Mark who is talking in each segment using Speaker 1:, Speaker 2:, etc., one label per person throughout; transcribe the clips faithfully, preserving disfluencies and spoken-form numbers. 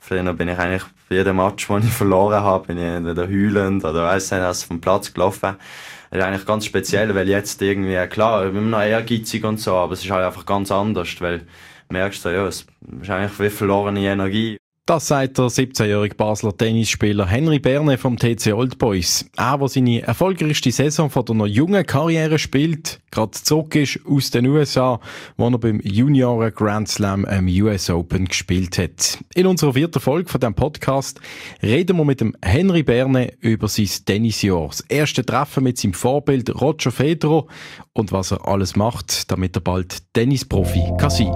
Speaker 1: Früher bin ich eigentlich bei jedem Match, den ich verloren habe, bin ich entweder heulend oder weiss nicht, was vom Platz gelaufen. Das ist eigentlich ganz speziell, weil jetzt irgendwie, klar, ich bin immer noch ehrgeizig und so, aber es ist halt einfach ganz anders, weil du merkst, so, ja, es ist eigentlich wie verlorene Energie.
Speaker 2: Das sagt der siebzehnjährige Basler Tennisspieler Henry Berne vom T C Old Boys. Er, der seine erfolgreichste Saison von einer jungen Karriere spielt, gerade zurück ist aus den U S A, wo er beim Junioren Grand Slam am U S Open gespielt hat. In unserer vierten Folge von diesem Podcast reden wir mit dem Henry Berne über sein Tennisjahr. Das erste Treffen mit seinem Vorbild Roger Federer und was er alles macht, damit er bald Tennisprofi kann sein.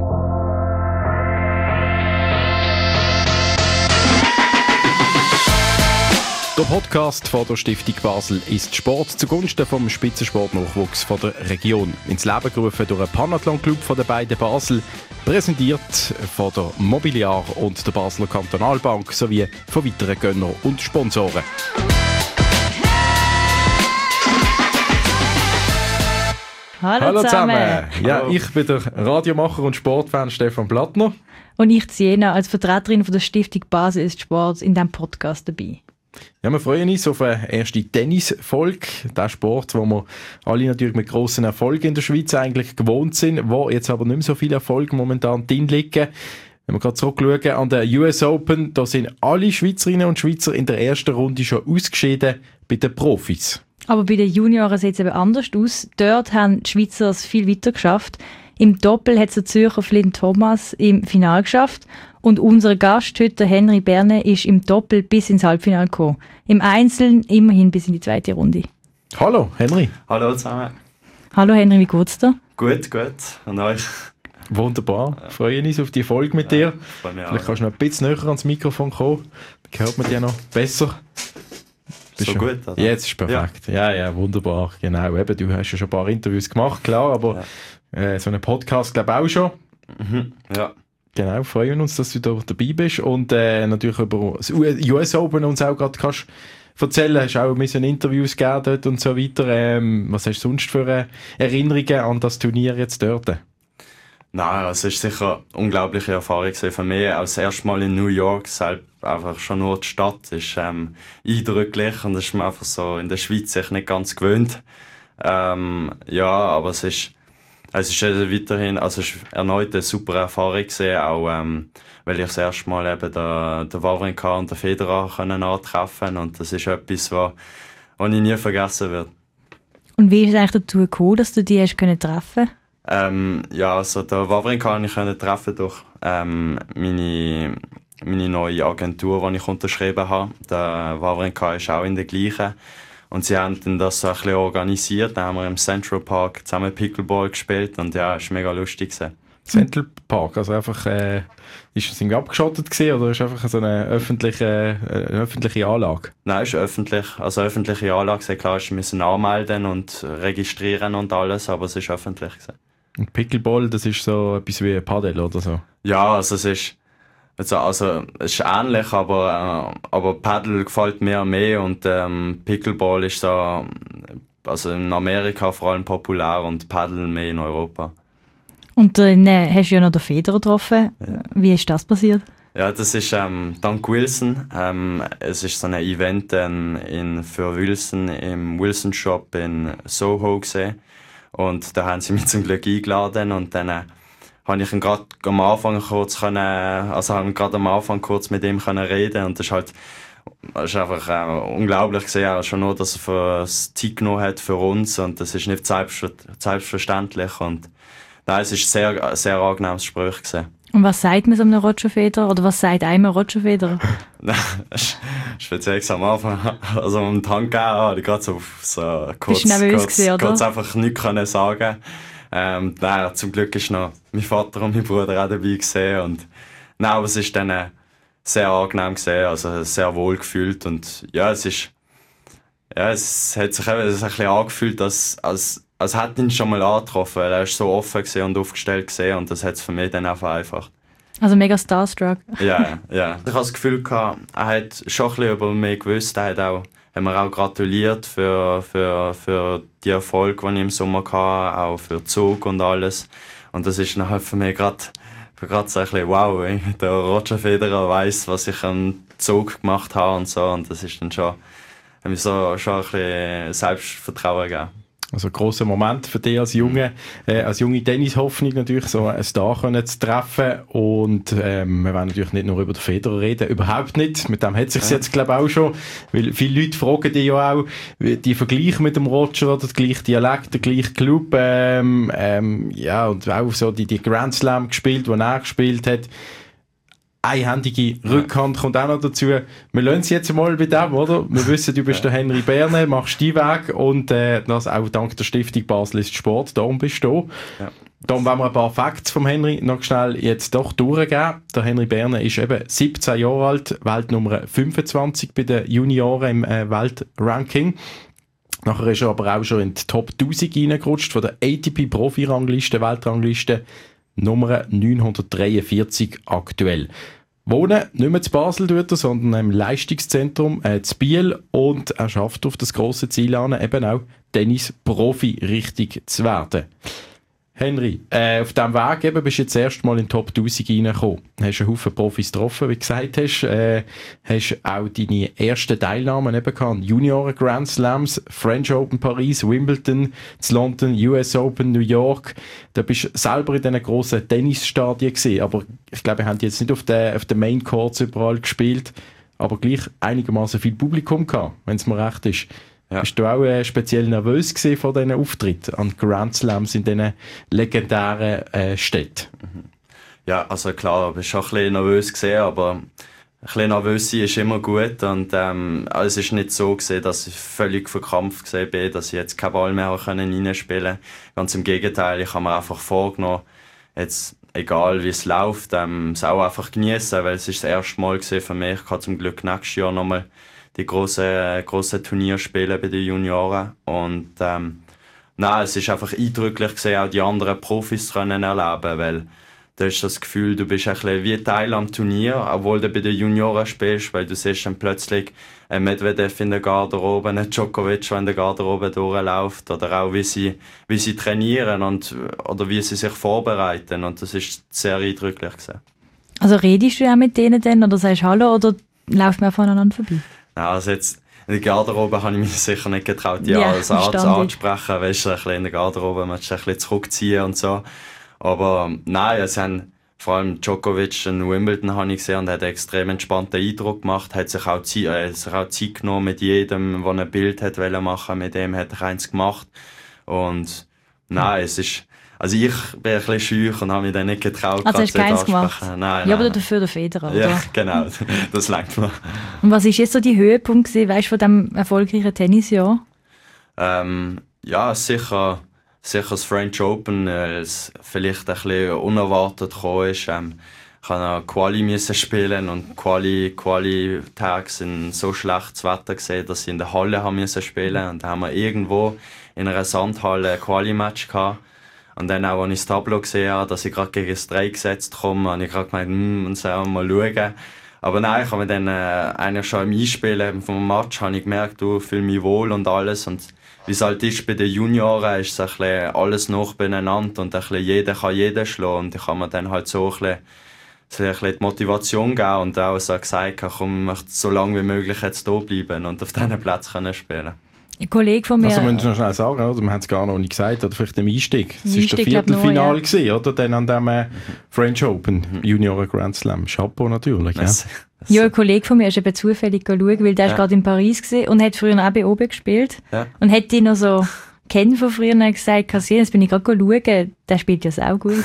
Speaker 2: Der Podcast von der Stiftung Basel ist Sport zugunsten vom Spitzensportnachwuchs von der Region. Ins Leben gerufen durch den Panathlon-Club von den beiden Basel, präsentiert von der Mobiliar und der Basler Kantonalbank sowie von weiteren Gönnern und Sponsoren.
Speaker 3: Hallo,
Speaker 2: Hallo zusammen.
Speaker 3: zusammen.
Speaker 2: Ja,
Speaker 1: Hallo.
Speaker 2: ich bin der Radiomacher und Sportfan Stefan Plattner.
Speaker 3: Und ich, Siena, als Vertreterin von der Stiftung Basel ist Sport in diesem Podcast dabei.
Speaker 2: Ja, wir freuen uns auf eine erste Tennisfolge. Der Sport, wo wir alle natürlich mit grossen Erfolgen in der Schweiz eigentlich gewohnt sind, wo jetzt aber nicht mehr so viele Erfolge momentan drin liegen. Wenn wir gerade zurückschauen an den U S Open, da sind alle Schweizerinnen und Schweizer in der ersten Runde schon ausgeschieden bei den Profis.
Speaker 3: Aber bei den Junioren sieht es eben anders aus. Dort haben die Schweizer es viel weiter geschafft. Im Doppel hat es der Zürcher Flynn Thomas im Finale geschafft. Und unser Gast heute, der Henry Berne, ist im Doppel bis ins Halbfinale gekommen. Im Einzelnen immerhin bis in die zweite Runde.
Speaker 2: Hallo, Henry.
Speaker 1: Hallo zusammen.
Speaker 3: Hallo Henry, wie geht's dir?
Speaker 1: Gut, gut. Und euch?
Speaker 2: Wunderbar. Ja. Freuen uns auf die Folge mit dir.
Speaker 1: Bei mir
Speaker 2: Vielleicht kannst du noch ein bisschen näher ans Mikrofon kommen. Dann hört man dich noch besser.
Speaker 1: So gut, oder?
Speaker 2: Jetzt ist perfekt. Ja. ja, ja, wunderbar. Genau. Eben, du hast ja schon ein paar Interviews gemacht, klar, aber ja. äh, so einen Podcast glaube ich auch schon.
Speaker 1: Mhm. Ja.
Speaker 2: Genau, freuen uns, dass du da dabei bist und äh, natürlich über das U S Open uns auch gerade kannst erzählen. Hast auch ein bisschen Interviews gegeben dort und so weiter. Ähm, was hast du sonst für äh, Erinnerungen an das Turnier jetzt dort?
Speaker 1: Nein, es ist sicher eine unglaubliche Erfahrung für mich. Als erstes Mal in New York, selbst einfach schon nur die Stadt ist ähm, eindrücklich und das ist man einfach so in der Schweiz sich nicht ganz gewöhnt. Ähm, ja, aber es ist Es ist weiterhin, also es ist erneut eine super Erfahrung gewesen, auch ähm, weil ich das erste Mal eben den, den Wawrinka und den Federer können antreffen und das ist etwas, was, was ich nie vergessen werde.
Speaker 3: Und wie ist es eigentlich dazu gekommen, dass du die hast können treffen?
Speaker 1: Ähm, ja, also den Wawrinka konnte ich können treffen durch ähm, meine, meine neue Agentur, die ich unterschrieben habe. Der Wawrinka ist auch in der gleichen. Und sie haben dann das so ein bisschen organisiert. Dann haben wir im Central Park zusammen Pickleball gespielt und ja, es war mega lustig.
Speaker 2: Central Park, also einfach, äh, ist es irgendwie abgeschottet gewesen, oder ist es einfach so eine öffentliche, äh, eine öffentliche Anlage?
Speaker 1: Nein, es ist öffentlich. Also öffentliche Anlage, sehr klar, wir müssen anmelden und registrieren und alles, aber es ist öffentlich gewesen.
Speaker 2: Und Pickleball, das ist so etwas wie ein Paddel oder so?
Speaker 1: Ja, also es ist Also, also es ist ähnlich, aber, äh, aber Paddle gefällt mir mehr und ähm, Pickleball ist so, also in Amerika vor allem populär und Paddle mehr in Europa.
Speaker 3: Und dann äh, hast du ja noch den Federer getroffen. Ja. Wie ist das passiert?
Speaker 1: Ja, das ist ähm, dank Wilson. Ähm, es ist so ein Event ähm, in, für Wilson im Wilson Shop in Soho gesehen und da haben sie mich zum Glück eingeladen und dann äh, habe ich ihn gerade am Anfang kurz können, also habe gerade am Anfang kurz mit ihm können reden und das ist halt, das ist einfach äh, unglaublich gesehen, schon nur, dass er für das Zeit genommen hat für uns und das ist nicht selbstver- selbstverständlich und nein, es ist sehr, ein sehr angenehmes Gespräch gewesen.
Speaker 3: Und was sagt man so einem Roger Federer oder was sagt einem Roger Federer?
Speaker 1: Speziell am Anfang, also am Tank gegeben, habe ich gerade so, so kurz,
Speaker 3: Bist nervös
Speaker 1: kurz,
Speaker 3: gewesen, oder?
Speaker 1: kurz einfach nichts können sagen. Ähm, nein, zum Glück ist noch mein Vater und mein Bruder auch dabei gewesen und nein, aber es ist dann äh, sehr angenehm gewesen, also sehr wohl gefühlt und ja, es ist, ja, es hat sich eben ein bisschen angefühlt, als, als, als hätte ihn schon mal angetroffen, weil er ist so offen gewesen und aufgestellt gewesen und das hat es für mich dann auch vereinfacht.
Speaker 3: Also mega starstruck.
Speaker 1: Ja, ja. Ich habe das Gefühl gehabt, er hat schon ein bisschen über mich gewusst, er hat auch haben mir auch gratuliert für, für, für die Erfolge, die ich im Sommer hatte, auch für den Zug und alles. Und das ist nachher für mich gerade bin gerade so ein bisschen, wow, ey, der Roger Federer weiss, was ich am Zug gemacht habe und so. Und das ist dann schon, hat mir so, schon ein bisschen Selbstvertrauen gegeben.
Speaker 2: Also ein grosser Moment für dich als junge, äh, als junge Tennishoffnung natürlich, so einen Star können zu treffen. Und ähm, wir wollen natürlich nicht nur über den Federer reden, überhaupt nicht. Mit dem hat sich's ja. jetzt, glaube ich, auch schon. Weil viele Leute fragen dich ja auch, die Vergleiche mit dem Roger oder der gleiche Dialekt, der gleiche Club, ähm, ähm, ja, und auch so die, die Grand Slam gespielt, die er gespielt hat. Einhändige Rückhand kommt auch noch dazu. Wir lassen es jetzt mal bei dem, oder? Wir wissen, du bist der Henry Berne, machst deinen Weg und äh, das auch dank der Stiftung Basel ist Sport. Darum bist du da. Ja. Darum wollen wir ein paar Facts vom Henry noch schnell jetzt doch durchgeben. Der Henry Berne ist eben siebzehn Jahre alt, Weltnummer fünfundzwanzig bei den Junioren im äh, Weltranking. Nachher ist er aber auch schon in die Top tausend reingerutscht von der A T P-Profi-Rangliste, Weltrangliste. Nummer neunhundertdreiundvierzig aktuell. Wohnen nicht mehr zu Basel tut er, sondern im Leistungszentrum äh, zu Biel und er schafft auf das grosse Ziel an, eben auch Tennis-Profi richtig zu werden. Henry, äh, auf diesem Weg eben bist du jetzt erst mal in die Top tausend reingekommen. Hast einen Haufen Profis getroffen, wie du gesagt hast. Äh, hast auch deine ersten Teilnahmen eben gehabt. Junioren Grand Slams, French Open Paris, Wimbledon, London, U S Open, New York. Da bist du selber in diesen grossen Tennisstadien gewesen. Aber ich glaube, wir haben jetzt nicht auf den, auf den Main Courts überall gespielt, aber gleich einigermaßen viel Publikum gehabt, wenn es mir recht ist. Ja. Bist du auch äh, speziell nervös gewesen vor diesen Auftritten an Grand Slams in diesen legendären äh, Städten?
Speaker 1: Ja, also klar, ich war schon ein bisschen nervös gewesen, aber ein bisschen nervös sein ist immer gut und ähm, es ist nicht so gewesen, dass ich völlig verkrampft gewesen bin, dass ich jetzt keinen Ball mehr reinspielen konnte. Ganz im Gegenteil, ich habe mir einfach vorgenommen, jetzt egal wie es läuft, ähm, es auch einfach genießen, weil es ist das erste Mal gewesen für mich. Ich habe zum Glück nächstes Jahr nochmal die grossen, grossen Turniere spielen bei den Junioren. Und ähm, nein, es ist einfach eindrücklich gewesen, auch die anderen Profis können erleben, weil du hast das Gefühl, du bist ein bisschen wie Teil am Turnier, obwohl du bei den Junioren spielst, weil du siehst dann plötzlich ein Medvedev in der Garderobe, ein Djokovic, der in der Garderobe durchläuft, oder auch wie sie, wie sie trainieren und, oder wie sie sich vorbereiten. Und das ist sehr eindrücklich gewesen.
Speaker 3: Also redest du auch mit denen dann, oder sagst Hallo, oder läuft man voneinander vorbei?
Speaker 1: Also jetzt, in der Garderobe habe ich mich sicher nicht getraut, die ja, als Arzt anzusprechen. Weißt du, ein bisschen in der Garderobe, man muss ein bisschen zurückziehen und so. Aber nein, es haben vor allem Djokovic in Wimbledon habe ich gesehen und hat einen extrem entspannten Eindruck gemacht, hat sich auch Zeit, äh, sich auch Zeit genommen mit jedem, der ein Bild hat wollen machen, mit dem hat er eins gemacht. Und nein, es ist, also ich bin ein bisschen schüch und habe mich dann nicht getraut.
Speaker 3: Also hast du keins gemacht?
Speaker 1: Nein,
Speaker 3: ja,
Speaker 1: nein,
Speaker 3: aber dafür der Federer, oder?
Speaker 1: Ja, genau, das lenkt mir.
Speaker 3: Und was ist jetzt so die Höhepunkt gewesen, weißt du, von diesem erfolgreichen Tennisjahr?
Speaker 1: Ähm, ja, sicher, sicher das French Open, weil es vielleicht ein bisschen unerwartet gekommen ist. Ähm, ich musste noch Quali müssen spielen und Quali, Quali-Tage sind so schlechtes Wetter gesehen, dass ich in der Halle haben müssen spielen. Und da haben wir irgendwo in einer Sandhalle ein Quali-Match gehabt. Und dann auch, als ich das Tableau gesehen habe, dass ich gerade gegen das Drei gesetzt komme, habe ich gerade gemeint, hm, und so mal schauen. Aber nein, ich habe mir dann äh, eigentlich schon im Einspielen vom Match habe ich gemerkt, du fühle mich wohl und alles. Und wie es halt ist bei den Junioren, ist es ein bisschen alles noch beieinander und ein bisschen jeder kann jeden schlagen. Und ich habe mir dann halt so ein bisschen, so ein bisschen die Motivation gegeben und auch so gesagt, komm, ich möchte so lange wie möglich jetzt hier bleiben und auf diesen Platz können spielen.
Speaker 3: Ein Kollege von mir...
Speaker 2: Also müssen wir noch schnell sagen, oder? Wir haben es gar noch nicht gesagt, oder vielleicht im Einstieg. Es war der
Speaker 3: Viertelfinale,
Speaker 2: Viertelfinale, gewesen, oder? Dann an dem äh, French Open, Junioren Grand Slam. Chapeau natürlich. Ja,
Speaker 1: das, das
Speaker 3: ja, ein Kollege von mir ist eben zufällig schauen, weil der ja. ist gerade in Paris gewesen und hat früher auch bei oben gespielt. Ja. Und hat ihn noch so kennen von früher und gesagt, Kassier, jetzt bin ich gerade schauen, der spielt ja auch gut.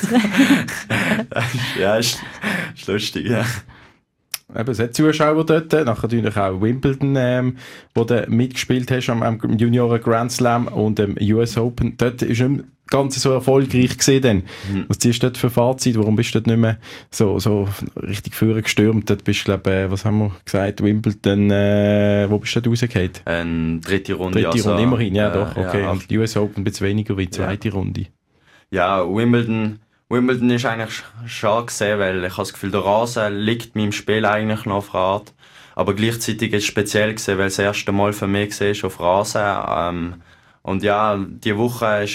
Speaker 1: Ja, ist, ist lustig, ja.
Speaker 2: Eben, es hat Zuschauer dort, nachher natürlich auch Wimbledon, ähm, wo du mitgespielt hast am, am Junioren Grand Slam und dem U S Open. Dort ist es ganz so erfolgreich gewesen dann. Mhm. Was ziehst du dort für Fazit? Warum bist du dort nicht mehr so, so richtig vorher gestürmt? Dort bist du, glaube äh, was haben wir gesagt, Wimbledon, äh, wo bist du dort rausgefallen?
Speaker 1: Ähm, dritte Runde.
Speaker 2: Dritte
Speaker 1: also,
Speaker 2: Runde, immerhin, ja
Speaker 1: äh,
Speaker 2: doch, okay.
Speaker 1: Ja,
Speaker 2: und die U S Open ein bisschen weniger wie die zweite
Speaker 1: ja.
Speaker 2: Runde.
Speaker 1: Ja, Wimbledon... Wimbledon ist eigentlich schade gesehen, weil ich habe das Gefühl, der Rasen liegt meinem Spiel eigentlich noch auf Rad. Aber gleichzeitig ist es speziell gewesen, weil es das erste Mal für mich war auf Rasen. Ähm, und ja, die Woche ist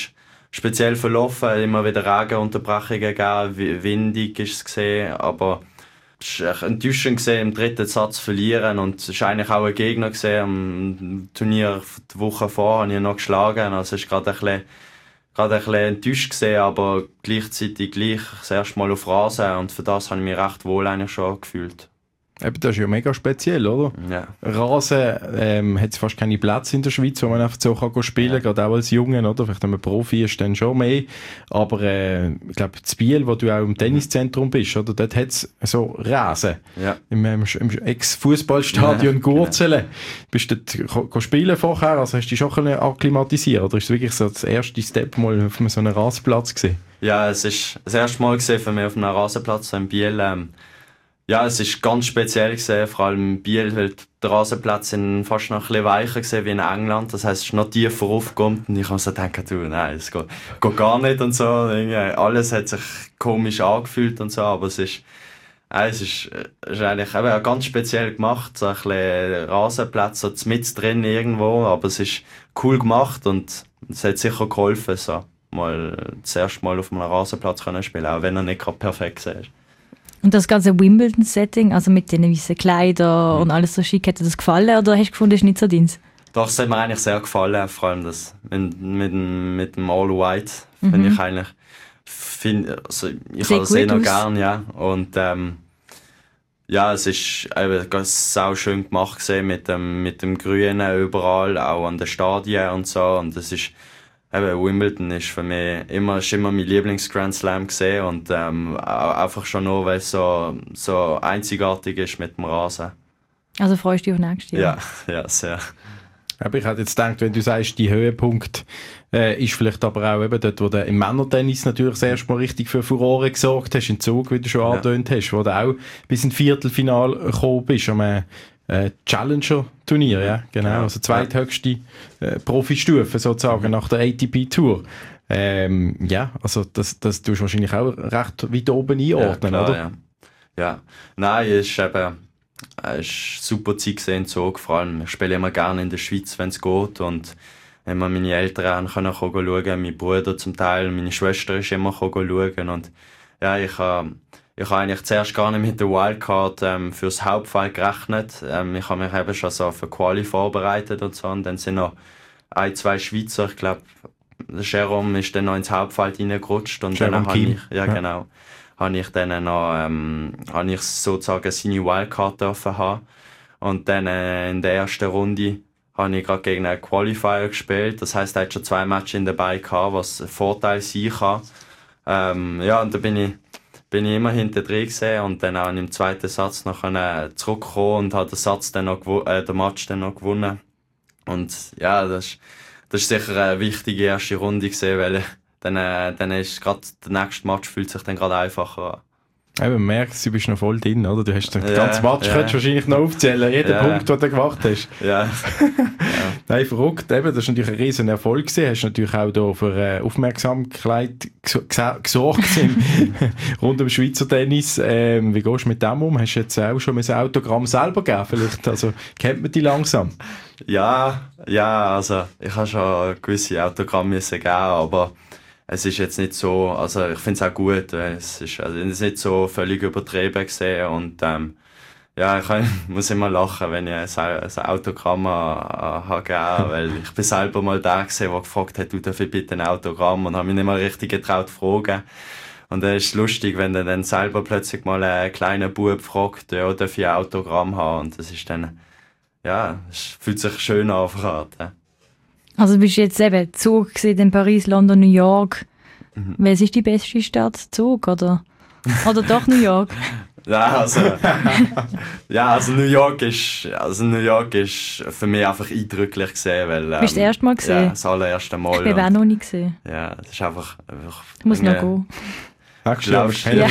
Speaker 1: speziell verlaufen, immer wieder Regenunterbrechungen gegeben, windig ist es gesehen, aber es war enttäuschend gesehen, im dritten Satz verlieren und es war eigentlich auch ein Gegner gesehen, am Turnier die Woche vor habe ich noch geschlagen, also es ist gerade ein bisschen, gerade ein bisschen enttäuscht gesehen, aber gleichzeitig gleich das erste Mal auf Rasen und für das habe ich mich recht wohl eigentlich schon gefühlt.
Speaker 2: Eben, das ist ja mega speziell, oder?
Speaker 1: Ja.
Speaker 2: Rasen ähm, hat fast keine Plätze in der Schweiz, wo man einfach so kann spielen kann, ja. Gerade auch als Jungen, oder? Vielleicht wenn man Profi ist, dann schon mehr. Aber äh, ich glaube, in Biel, wo du auch im Tenniszentrum bist, oder? Dort hat es so Rasen. Ja. Im, im, im Ex-Fußballstadion ja, Gurzelen. Genau. Bist du dort go, spielen vorher? Also hast du dich schon ein bisschen akklimatisiert? Oder ist es wirklich so das erste Step mal auf so einem Rasenplatz gewesen?
Speaker 1: Ja, es ist das erste Mal gesehen für mich auf einem Rasenplatz in Biel. Ähm, Ja, es ist ganz speziell gesehen, vor allem in Biel, weil die Rasenplätze sind fast noch ein bisschen weicher gesehen wie in England. Das heisst, es ist noch tiefer aufgekommen und ich habe so gedacht, du, nein, es geht, geht gar nicht und so. Alles hat sich komisch angefühlt und so, aber es ist, äh, es ist, ist eigentlich eben ganz speziell gemacht, so ein bisschen Rasenplatz, so mit drin irgendwo, aber es ist cool gemacht und es hat sicher geholfen, so mal das erste Mal auf einem Rasenplatz können spielen, auch wenn er nicht gerade perfekt ist.
Speaker 3: Und das ganze Wimbledon-Setting, also mit den weißen Kleidern mhm. und alles so schick, hat dir das gefallen oder hast du gefunden, das ist nicht so deins?
Speaker 1: Doch, es hat mir eigentlich sehr gefallen, vor allem das mit, mit, mit dem All White, mhm. finde ich eigentlich, find, also ich habe das eh noch gern, ja, und ähm, ja, es ist eben sau schön gemacht gewesen, mit dem, mit dem Grünen überall, auch an den Stadien und so, und es ist eben, Wimbledon ist für mich immer, ist immer mein Lieblings-Grand Slam gesehen und ähm, einfach schon nur, weil es so, so einzigartig ist mit dem Rasen.
Speaker 3: Also freust du dich auf nächstes Jahr?
Speaker 1: Ja, ja, sehr.
Speaker 2: Aber ich hätte jetzt gedacht, wenn du sagst, die Höhepunkt äh, ist vielleicht aber auch eben dort, wo du im Männertennis natürlich das erste Mal richtig für Furore gesorgt hast, in Zug, wie du schon ja. angetönt hast, wo du auch bis ins Viertelfinale gekommen bist, am äh, Challenger-Turnier, ja, genau, ja. Also zweithöchste äh, Profistufe sozusagen mhm. nach der A T P-Tour. Ähm, ja, also das, das tust du wahrscheinlich auch recht weit oben einordnen,
Speaker 1: ja, klar,
Speaker 2: oder?
Speaker 1: Ja. ja, nein, es ist eben es ist super Zeit gesehen, Zug, vor allem, ich spiele immer gerne in der Schweiz, wenn es geht und immer meine Eltern können schauen, mein Bruder zum Teil, meine Schwester ist immer schauen und ja, ich habe Ich habe eigentlich zuerst gar nicht mit der Wildcard ähm, fürs Hauptfeld gerechnet. Ähm, ich habe mich eben schon so für Quali vorbereitet und so. Und dann sind noch ein, zwei Schweizer, ich glaube, der Jerome ist dann noch ins Hauptfeld reingerutscht. Und
Speaker 2: Jerome
Speaker 1: dann habe
Speaker 2: Kim.
Speaker 1: ich, ja, ja. genau, habe ich dann noch, ähm, habe ich sozusagen seine Wildcard dürfen haben. Und dann äh, in der ersten Runde habe ich gerade gegen einen Qualifier gespielt. Das heisst, er hat schon zwei Matches dabei gehabt, was ein Vorteil sein kann. Ähm, ja, und da bin ich, bin ich immer hinter drin gesehen und dann auch im zweiten Satz noch zurückgekommen und habe den Satz dann noch gew- äh, den Match dann noch gewonnen. Und ja, das ist, das ist sicher eine wichtige erste Runde gewesen, weil dann, äh, dann ist gerade der nächste Match fühlt sich dann gerade einfacher an.
Speaker 2: Eben, man merkt, du bist noch voll drin, oder? Du hast den
Speaker 1: ja,
Speaker 2: ganzen Match
Speaker 1: ja.
Speaker 2: könntest wahrscheinlich noch aufzählen, jeden ja. Punkt, den du gemacht hast.
Speaker 1: Ja. ja.
Speaker 2: Nein, verrückt, eben, das ist natürlich ein riesen Erfolg gewesen. Hast natürlich auch da für äh, Aufmerksamkeit ges- gesorgt im, rund um Schweizer Tennis. Ähm, wie gehst du mit dem um? Hast du jetzt auch schon ein Autogramm selber gegeben vielleicht? Also, kennt man die langsam?
Speaker 1: Ja, ja, also, ich habe schon gewisse Autogramme müssen geben, aber es ist jetzt nicht so, also ich finde es auch gut, es ist, also es ist nicht so völlig übertrieben gesehen und ähm, ja, ich kann, muss immer lachen, wenn ich ein, ein Autogramm habe gegeben, weil ich bin selber mal der gewesen, der gefragt hat, du darfst bitte ein Autogramm und habe mich nicht mal richtig getraut zu fragen. Und es ist lustig, wenn du dann selber plötzlich mal einen kleinen Bub fragt, ja, darf ich ein Autogramm haben und das ist dann, ja, es fühlt sich schön an, ja.
Speaker 3: Also bist du jetzt eben Zug gesehen in Paris, London, New York. Mhm. Welches ist die beste Stadt? Zug oder, oder doch New York?
Speaker 1: ja, also, ja, also New York ist, also New York ist für mich einfach eindrücklich gesehen, weil ähm,
Speaker 3: bist du das erste Mal gesehen?
Speaker 1: Ja, das allererste Mal.
Speaker 3: Ich bin auch noch nicht gesehen.
Speaker 1: Ja, das ist einfach, einfach
Speaker 3: ich muss noch gehen.
Speaker 1: Laufst, ja.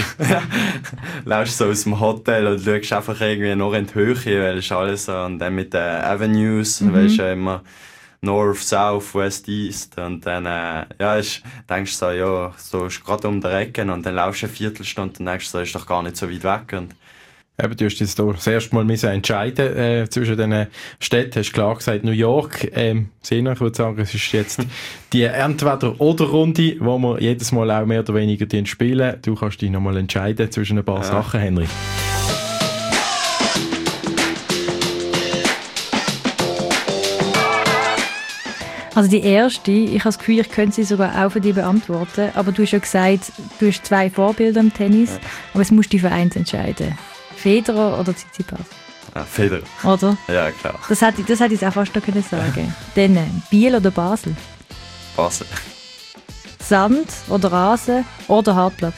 Speaker 1: laufst so aus dem Hotel und schaust einfach irgendwie noch in die Höhe, weil es alles so, und dann mit den Avenues, mhm. weisst du ja immer North, South, West, East und dann, äh, ja, ist, denkst du so, ja, so ist gerade um die Ecke und dann laufst du eine Viertelstunde und denkst so, ist doch gar nicht so weit weg und
Speaker 2: Eben, du hast jetzt hier das erste Mal müssen entscheiden äh, zwischen diesen Städten. Du hast klar gesagt, New York. Ähm, Sina, ich würde sagen, es ist jetzt die Entweder-oder-Runde, wo wir jedes Mal auch mehr oder weniger spielen. Du kannst dich nochmal entscheiden zwischen ein paar ja. Sachen, Henry.
Speaker 3: Also die erste, ich habe das Gefühl, ich könnte sie sogar auch für dich beantworten, aber du hast ja gesagt, du hast zwei Vorbilder im Tennis, ja. aber es musst du für eins entscheiden. Federer oder Tsitsipas?
Speaker 1: Ja, Federer.
Speaker 3: Oder?
Speaker 1: Ja, klar.
Speaker 3: Das hätte, das hätte ich auch fast noch können sagen. Dann Biel oder Basel?
Speaker 1: Basel.
Speaker 3: Sand oder Rasen oder Hartplatz?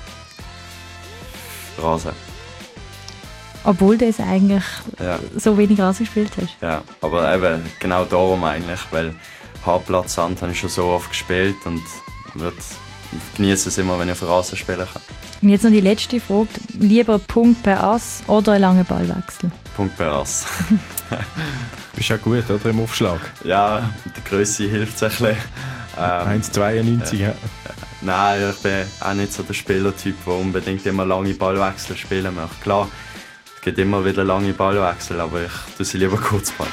Speaker 1: Rasen.
Speaker 3: Obwohl du es eigentlich
Speaker 1: ja.
Speaker 3: so wenig Rasen gespielt hast.
Speaker 1: Ja, aber eben genau darum eigentlich, weil Hartplatz, Sand habe ich schon so oft gespielt und wird genieße es immer, wenn ich auf Rasen spielen kann.
Speaker 3: Und jetzt noch die letzte Frage. Lieber Punkt per Ass oder ein langer Ballwechsel?
Speaker 1: Punkt per Ass.
Speaker 2: Bist ja gut, oder, im Aufschlag?
Speaker 1: Ja, die Grösse hilft es ein bisschen. Ähm,
Speaker 2: eins Komma zweiundneunzig, ja. ja.
Speaker 1: Nein, ich bin auch nicht so der Spielertyp, der unbedingt immer lange Ballwechsel spielen möchte. Klar, es gibt immer wieder lange Ballwechsel, aber ich tue sie lieber Kurzball.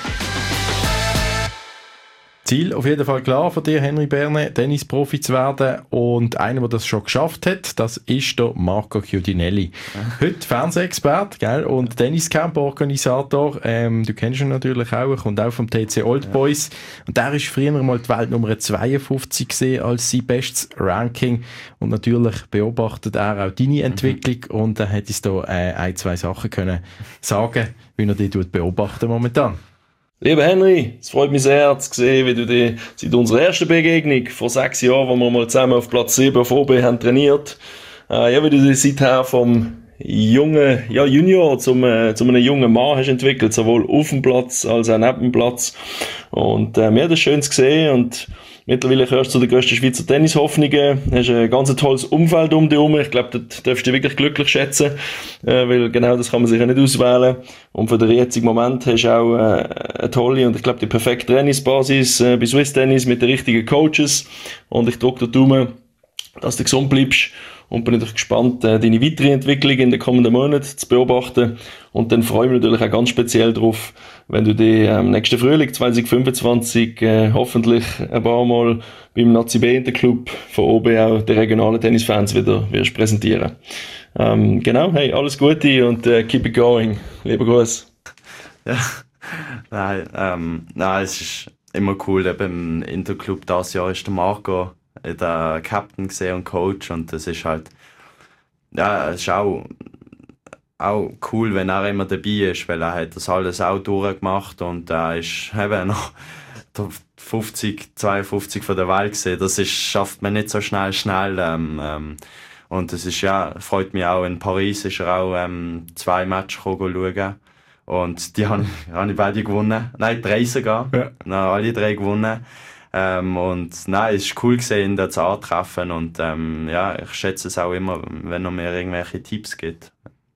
Speaker 2: Ziel auf jeden Fall klar von dir, Henry Berne, Tennisprofi zu werden. Und einer, der das schon geschafft hat, das ist der Marco Chiudinelli. Heute Fernsehexperte, gell? Und Tenniscamp-Organisator. Ähm, du kennst ihn natürlich auch, er kommt auch vom T C Old Boys. Und der ist früher mal die Weltnummer zweiundfünfzig gesehen als sein bestes Ranking. Und natürlich beobachtet er auch deine Entwicklung. Mhm. Und er hätte uns da äh, ein, zwei Sachen können sagen, wie er die beobachtet momentan.
Speaker 4: Lieber Henry, es freut mich sehr zu sehen, wie du dich seit unserer ersten Begegnung vor sechs Jahren, wo wir mal zusammen auf Platz sieben auf O B haben trainiert, äh, ja, wie du dich seither vom jungen, ja, Junior zum, äh, zu einem jungen Mann hast entwickelt, sowohl auf dem Platz als auch neben dem Platz. Und äh, mir hat das schön zu sehen und mittlerweile gehörst du zu den grössten Schweizer Tennishoffnungen, hast ein ganz tolles Umfeld um dich herum. Ich glaube, da darfst du dich wirklich glücklich schätzen, äh, weil genau das kann man sich ja nicht auswählen. Und für den jetzigen Moment hast du auch äh, eine tolle und ich glaube die perfekte Tennisbasis äh, bei Swiss Tennis mit den richtigen Coaches. Und ich drücke dir die Daumen, dass du gesund bleibst. Und bin natürlich gespannt, äh, deine weitere Entwicklung in den kommenden Monaten zu beobachten. Und dann freue ich mich natürlich auch ganz speziell drauf, wenn du dich am ähm, nächsten Frühling zwanzig fünfundzwanzig äh, hoffentlich ein paar Mal beim Nazi B Interclub von O B auch den regionalen Tennisfans wieder wirst präsentieren. Ähm, genau, hey, alles Gute und äh, keep it going. Lieber Gruß.
Speaker 1: Ja, nein, ähm, nein, es ist immer cool, eben im Interclub dieses Jahr ist der Marco der Captain gesehen und Coach und das ist halt, ja, es ist auch, auch cool, wenn er immer dabei ist, weil er hat das alles auch durchgemacht und er ist eben noch fünfzig, zweiundfünfzig von der Welt gesehen. Das ist, schafft man nicht so schnell, schnell, ähm, ähm, und es ist, ja, freut mich auch, in Paris ist er auch ähm, zwei Matches schauen und die habe hab ich beide gewonnen, nein, drei sogar, ja. Nein, alle drei gewonnen. Ähm, und nein, es ist cool gesehen, ihn da zu antreffen und ähm, ja, ich schätze es auch immer, wenn er mir irgendwelche Tipps gibt.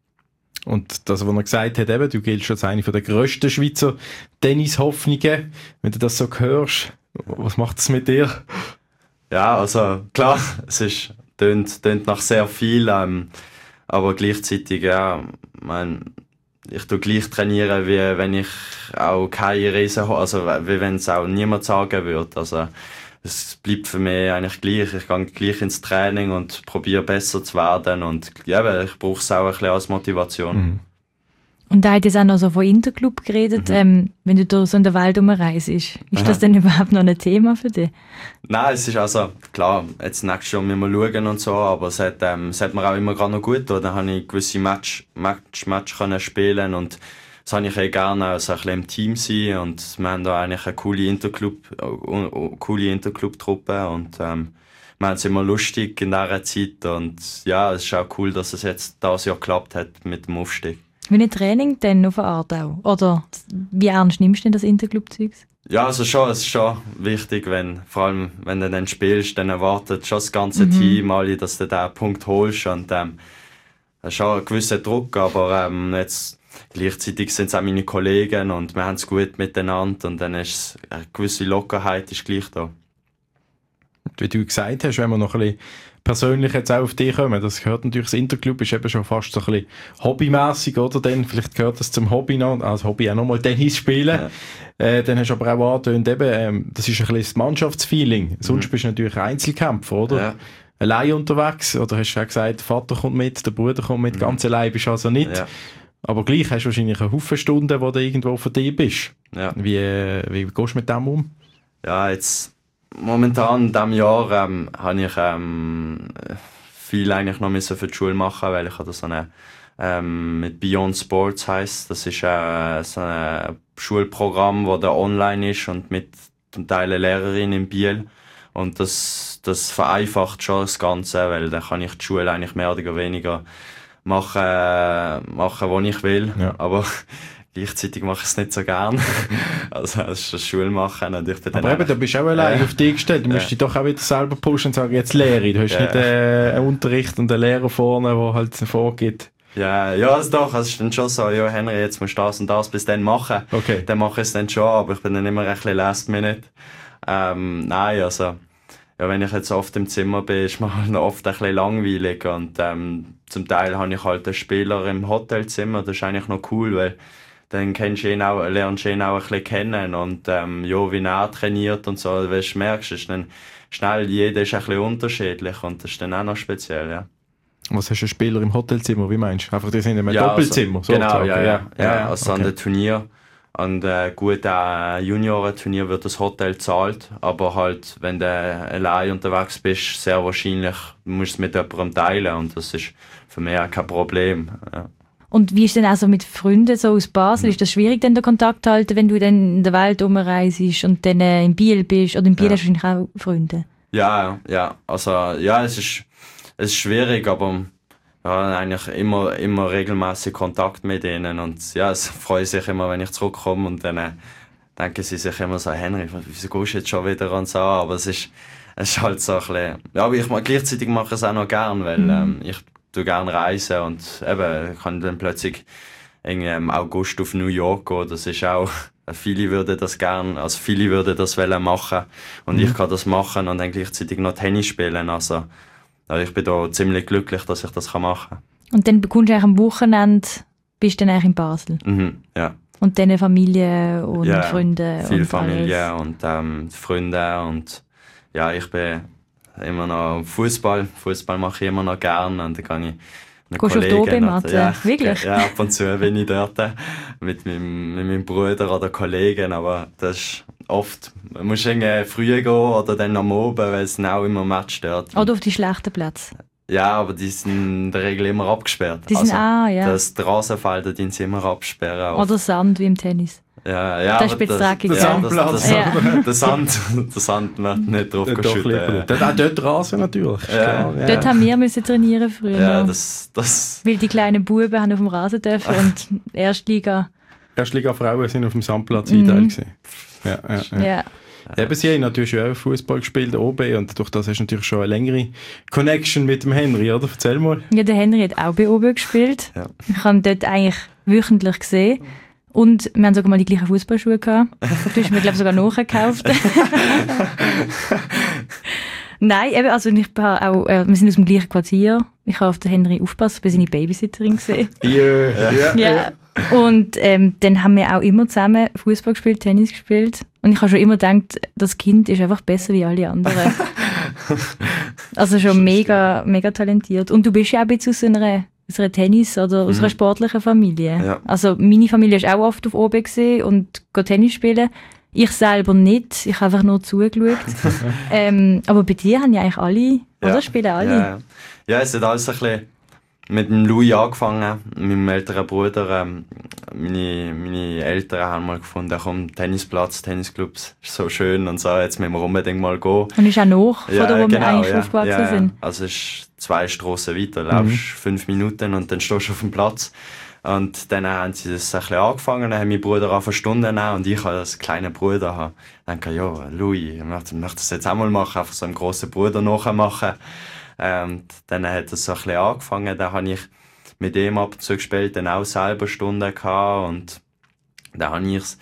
Speaker 2: Und das, was er gesagt hat, eben, du giltst als eine der grössten Schweizer Tennishoffnungen. Wenn du das so hörst, was macht es mit dir?
Speaker 1: Ja, also klar, es ist, tönt, tönt nach sehr viel, ähm, aber gleichzeitig, ja, mein, ich tue gleich trainieren, wie wenn ich auch keine Riesen habe, also wie wenn es auch niemand sagen würde. Also es bleibt für mich eigentlich gleich. Ich gehe gleich ins Training und probiere besser zu werden und ja, ich brauche es auch ein bisschen als Motivation.
Speaker 2: Mhm.
Speaker 3: Und da hat jetzt auch noch so von Interclub geredet, mhm. ähm, wenn du da so in der Welt rumreist. Ist Aha. das denn überhaupt noch ein Thema für dich?
Speaker 1: Nein, es ist also, klar, jetzt nächstes Jahr müssen wir schauen und so, aber es hat, ähm, es hat mir auch immer gerade noch gut getan. Dann habe ich gewisse Match, Match, Match können spielen und das habe ich eh gerne, also ein bisschen im Team sein und wir haben da eigentlich eine coole Interclub, uh, coole Interclub-Truppe und ähm, wir haben es immer lustig in dieser Zeit und ja, es ist auch cool, dass es jetzt dieses Jahr geklappt hat mit dem Aufstieg.
Speaker 3: Wie ein Training denn auf eine Art auch? Oder wie ernst nimmst du denn das Interclub-Zeugs?
Speaker 1: Ja, also schon, es ist schon wichtig, wenn, vor allem wenn du dann spielst, dann erwartet schon das ganze
Speaker 3: Mhm.
Speaker 1: Team alle, dass du diesen Punkt holst und ähm, das ist schon ein gewisser Druck, aber ähm, jetzt gleichzeitig sind es auch meine Kollegen und wir haben es gut miteinander und dann ist eine gewisse Lockerheit ist gleich da.
Speaker 2: Wie du gesagt hast, wenn wir noch ein bisschen persönlich jetzt auch auf dich kommen. Das gehört natürlich, das Interclub ist eben schon fast so ein bisschen hobbymässig, oder? Dann, vielleicht gehört das zum Hobby noch, als Hobby auch nochmal Tennis spielen. Ja. Äh, dann hast du aber auch angetönt, eben, ähm, das ist ein bisschen das Mannschaftsfeeling. Mhm. Sonst bist du natürlich Einzelkämpfer, oder? Ja. Allein unterwegs, oder hast du auch gesagt, der Vater kommt mit, der Bruder kommt mit, mhm. ganz allein bist du also nicht. Ja. Aber gleich hast du wahrscheinlich einen Haufen Stunden, wo du irgendwo für dich bist. Ja. Wie, wie gehst du mit dem um?
Speaker 1: Ja, jetzt momentan in diesem Jahr ähm, habe ich ähm, viel eigentlich noch müssen für die Schule machen, weil ich hatte so eine ähm, mit Beyond Sports heisst. Das ist äh, so ein Schulprogramm, das da online ist und mit zum Teil eine Lehrerin in Biel. Und das, das vereinfacht schon das Ganze, weil dann kann ich die Schule eigentlich mehr oder weniger machen, machen, wo ich will. Ja. Aber gleichzeitig mache ich es nicht so gern. Also, es ist das Schule machen. Und ich bin
Speaker 2: aber eben, du bist auch allein äh, auf dich gestellt. Du ja. musst dich doch auch wieder selber pushen und sagen, jetzt lehre ich. Du hast ja. nicht äh, einen Unterricht und einen Lehrer vorne, der halt vorgibt.
Speaker 1: Ja, ja, also doch, es ist dann schon so, ja, Henry, jetzt musst du das und das bis dann machen. Okay. Dann mache ich es dann schon, aber ich bin dann immer ein bisschen last minute. Ähm, nein, also, ja, wenn ich jetzt oft im Zimmer bin, ist mir halt oft ein bisschen langweilig und ähm, zum Teil habe ich halt einen Spieler im Hotelzimmer, das ist eigentlich noch cool, weil dann kennst du ihn auch, lernst du ihn auch ein bisschen kennen und ähm, ja, wie er trainiert und so, weil du merkst, ist dann schnell, jeder ist ein bisschen unterschiedlich und das ist dann auch noch speziell, ja.
Speaker 2: Was hast du einen Spieler im Hotelzimmer, wie meinst du? Einfach, die sind in einem ja, Doppelzimmer?
Speaker 1: Also, genau, ja, ja, ja, ja, ja, also okay. An den Turnier. Und äh, gut, auch Juniorenturnier wird das Hotel zahlt, aber halt, wenn du allein unterwegs bist, sehr wahrscheinlich musst du es mit jemandem teilen und das ist für mich auch kein Problem. Ja.
Speaker 3: Und wie ist denn auch so mit Freunden so aus Basel? Mhm. Ist das schwierig, den Kontakt zu halten, wenn du dann in der Welt rumreist und dann äh, in Biel bist? Oder in Biel ja. hast du wahrscheinlich auch Freunde?
Speaker 1: Ja, ja, also ja, es ist, es ist schwierig, aber ja, eigentlich immer, immer regelmäßig Kontakt mit ihnen und ja, es freut sich immer, wenn ich zurückkomme und dann äh, denken sie sich immer so, Henry, wieso gehst du jetzt schon wieder an so an? Aber es ist, es ist halt so ein bisschen, ja, aber ich gleichzeitig mache ich es auch noch gern, weil ähm, ich tue gerne reisen und eben, ich kann dann plötzlich irgendwie im August auf New York gehen, das ist auch, viele würden das gern, also viele würden das wollen machen und mhm. ich kann das machen und dann gleichzeitig noch Tennis spielen, also also ich bin da ziemlich glücklich, dass ich das machen kann.
Speaker 3: Und dann bekommst du eigentlich am Wochenende, bist du dann eigentlich in Basel?
Speaker 1: Mhm, ja.
Speaker 3: Und dann Familie und ja, Freunde?
Speaker 1: Viel
Speaker 3: und
Speaker 1: Familie
Speaker 3: alles.
Speaker 1: und ähm, Freunde und ja, ich bin immer noch Fußball. Fußball mache ich immer noch gern und dann kann ich mit
Speaker 3: Gehst
Speaker 1: Kollegen.
Speaker 3: Du auf die O B-Matte?
Speaker 1: Ja,
Speaker 3: wirklich?
Speaker 1: Ja, ab und zu bin ich dort mit meinem, mit meinem Bruder oder Kollegen, aber das ist oft, man muss irgendwie früher gehen oder dann am Abend, weil es auch immer Match dort.
Speaker 3: Oder auf die schlechten Plätze?
Speaker 1: Ja, aber die sind in der Regel immer abgesperrt.
Speaker 3: Die sind,
Speaker 1: also,
Speaker 3: ah, ja.
Speaker 1: Das Rasenfeld, den sie immer absperren.
Speaker 3: Oder Sand wie im Tennis.
Speaker 1: Ja, ja.
Speaker 3: Das ist ein bisschen dreckig.
Speaker 2: Der Sandplatz.
Speaker 1: Ja, der Sand, der Sand wird nicht drauf geschüttet.
Speaker 2: Ja. Auch dort Rasen natürlich.
Speaker 1: Ja.
Speaker 3: Ja. Dort haben wir müssen trainieren früher.
Speaker 1: Ja, das, das.
Speaker 3: Weil die kleinen Buben haben auf dem Rasen dürfen und Erstliga.
Speaker 2: Erstliga Frauen sind auf dem Sandplatz mhm. eingeteilt. Ja, ja, ja.
Speaker 3: ja.
Speaker 2: Eben, sie haben natürlich auch Fußball gespielt, O B, und durch das hast du natürlich schon eine längere Connection mit dem Henry, oder? Erzähl mal.
Speaker 3: Ja, der Henry hat auch bei O B gespielt. Ja. Ich habe ihn dort eigentlich wöchentlich gesehen. Und wir haben sogar mal die gleichen Fußballschuhe gehabt. Du hast mir, glaube ich, sogar nachgekauft. Nein, eben, also ich bin auch, äh, wir sind aus dem gleichen Quartier. Ich habe auf den Henry aufgepasst, ich bin seine Babysitterin gesehen.
Speaker 2: Yeah, yeah,
Speaker 3: ja. Yeah. Und ähm, dann haben wir auch immer zusammen Fußball gespielt, Tennis gespielt. Und ich habe schon immer gedacht, das Kind ist einfach besser wie alle anderen. Also schon mega, mega talentiert. Und du bist ja auch ein bisschen aus einer, aus einer Tennis- oder aus einer sportlichen Familie.
Speaker 1: Ja.
Speaker 3: Also meine Familie ist auch oft auf O B gesehen und geht Tennis spielen. Ich selber nicht, ich habe einfach nur zugeschaut. ähm, aber bei dir haben ja eigentlich alle, ja. oder? Spielen alle?
Speaker 1: Ja, ja, es hat alles ein bisschen mit dem Louis angefangen, mit meinem älteren Bruder. Ähm, meine, meine Eltern haben mal gefunden, komm, Tennisplatz, Tennisclubs, ist so schön und so, jetzt müssen wir unbedingt mal gehen.
Speaker 3: Und ist auch noch,
Speaker 1: ja,
Speaker 3: von da, wo
Speaker 1: genau,
Speaker 3: wir eigentlich
Speaker 1: ja,
Speaker 3: aufgewachsen
Speaker 1: ja,
Speaker 3: sind?
Speaker 1: Also es ist zwei Strassen weiter, laufst mhm. fünf Minuten und dann stehst du auf dem Platz. Und dann haben sie das ein bisschen angefangen, dann haben mein Bruder auch verstanden und ich als kleiner Bruder habe gedacht, ja, Louis, ich möchte das jetzt auch mal machen, einfach so einen grossen Bruder nachmachen. Und dann hat es so ein bisschen angefangen, dann habe ich mit ihm ab und zu gespielt, dann auch selber Stunden gehabt und dann habe ich es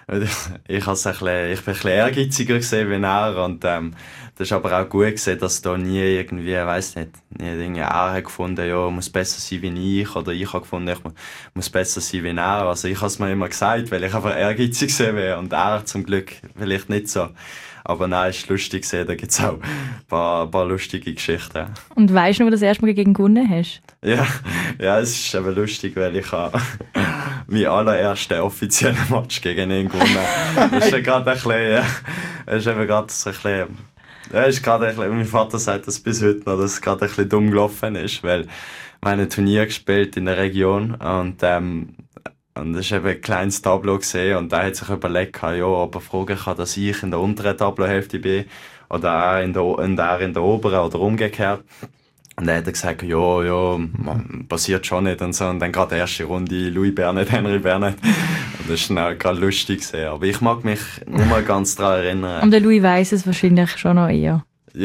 Speaker 1: ich, has ein bisschen, ich bin ein bisschen ehrgeiziger gesehen wie er und ähm, das ist aber auch gut gesehen, dass da nie irgendwie, weiss nicht, nie irgendwie er hat gefunden, ja, muss besser sein wie ich oder ich habe gefunden, ich muss besser sein wie er. Also ich habe es mir immer gesagt, weil ich einfach ehrgeizig gesehen wäre und er zum Glück vielleicht nicht so. Aber nein, ist lustig gesehen, da gibt es auch ein paar, paar lustige Geschichten.
Speaker 3: Und weißt du, wo du das erste Mal gegen gewonnen hast?
Speaker 1: Ja, ja, es ist eben lustig, weil ich habe meinen allerersten offiziellen Match gegen ihn gewonnen. Das ist ja gerade ein bisschen, ja, das ist eben gerade so ein bisschen, ja, ist gerade ein bisschen, mein Vater sagt das bis heute noch, dass es gerade ein bisschen dumm gelaufen ist, weil wir haben ein Turnier gespielt in der Region und, ähm, und das war eben ein kleines Tableau gesehen und er hat sich überlegt, ja, ob er fragen kann, dass ich in der unteren Tableauhälfte bin oder er in der, und er in der oberen oder umgekehrt. Und dann hat er gesagt, ja, ja, passiert schon nicht und so. Und dann gerade die erste Runde Louis Bernet, Henry Bernet. Und das war gerade lustig gewesen. Aber ich mag mich nicht mal ganz daran erinnern.
Speaker 3: Und der Louis weiss es wahrscheinlich schon noch eher.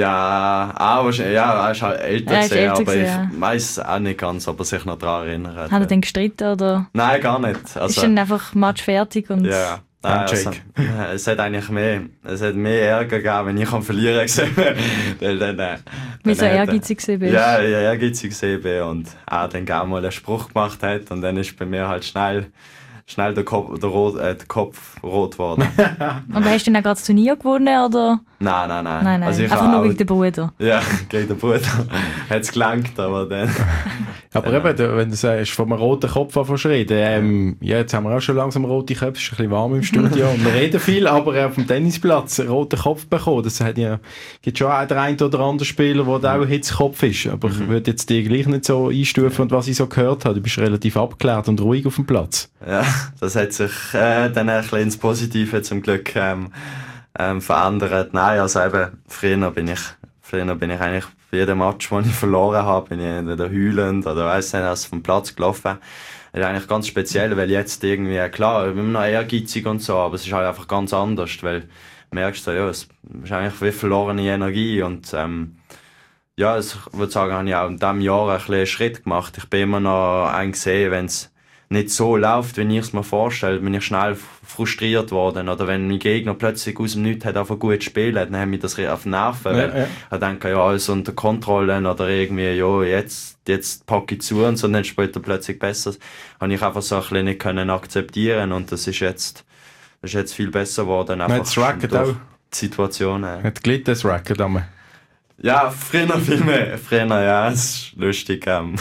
Speaker 1: Ja, auch wahrscheinlich, ja, er ist halt älter
Speaker 3: er ist
Speaker 1: gewesen,
Speaker 3: älter
Speaker 1: aber
Speaker 3: gewesen,
Speaker 1: ich
Speaker 3: ja.
Speaker 1: weiss auch nicht ganz, ob er sich noch daran erinnert.
Speaker 3: Hat er denn gestritten oder?
Speaker 1: Nein, gar nicht. Also,
Speaker 3: ist dann einfach Match fertig und...
Speaker 1: Ja. Nein, also, es hat eigentlich mehr, es hat mehr Ärger gegeben, wenn ich am Verlieren gesehen bin. Weil dann, äh,
Speaker 3: Wie so ehrgeizig gewesen bist.
Speaker 1: Ja, ja, ehrgeizig gesehen bin und er dann gerne mal einen Spruch gemacht hat und dann ist bei mir halt schnell, schnell der Kopf, der, Rot, äh, der Kopf rot geworden.
Speaker 3: Aber hast du denn auch gerade das Turnier gewonnen, oder?
Speaker 1: Nein, nein, nein.
Speaker 3: Nein, nein.
Speaker 1: Also ich
Speaker 3: einfach nur
Speaker 1: auch,
Speaker 3: wegen den Bruder.
Speaker 1: Ja, gegen den Bruder. Hat es gelangt, aber dann...
Speaker 2: Aber
Speaker 1: dann,
Speaker 2: eben, wenn du sagst, vom roten Kopf anfängst reden, ähm, ja, jetzt haben wir auch schon langsam rote Köpfe, es ist ein bisschen warm im Studio und wir reden viel, aber auf dem Tennisplatz einen roten Kopf bekommen, das hat ja, gibt schon auch den einen oder anderen Spieler, der da auch Hitzkopf ist, aber ich würde jetzt dich gleich nicht so einstufen und was ich so gehört habe, du bist relativ abgeklärt und ruhig auf dem Platz.
Speaker 1: Ja, das hat sich äh, dann ein bisschen ins Positive zum Glück ähm, ähm, verändert. Nein, also eben, früher bin ich, früher bin ich eigentlich bei jedem Match, den ich verloren habe, bin ich entweder heulend oder weiss nicht, also vom Platz gelaufen. Das ist eigentlich ganz speziell, weil jetzt irgendwie, klar, ich bin noch ehrgeizig und so, aber es ist halt einfach ganz anders, weil du merkst, ja, es ist eigentlich wie verlorene Energie und, ähm, ja, ich würde sagen, habe ich auch in diesem Jahr ein bisschen einen Schritt gemacht. Ich bin immer noch ein gesehen, wenn es nicht so läuft, wie ich es mir vorstelle, bin ich schnell frustriert worden. Oder wenn mein Gegner plötzlich aus dem Nichts hat einfach gut spielen, dann hat mich das auf die Nerven.
Speaker 2: Ja,
Speaker 1: weil
Speaker 2: ja.
Speaker 1: ich denke, ja, alles unter Kontrolle oder irgendwie, ja, jetzt, jetzt packe ich zu und so, und dann später plötzlich besser. Habe ich einfach so ein bisschen nicht können akzeptieren und das ist jetzt, das ist jetzt viel besser geworden.
Speaker 2: Man hat das Racket auch.
Speaker 1: Die Situation. Ja.
Speaker 2: Hat gelitten, das Racket einmal.
Speaker 1: Ja, früher viel mehr. Früher, ja, es ist lustig. Ähm,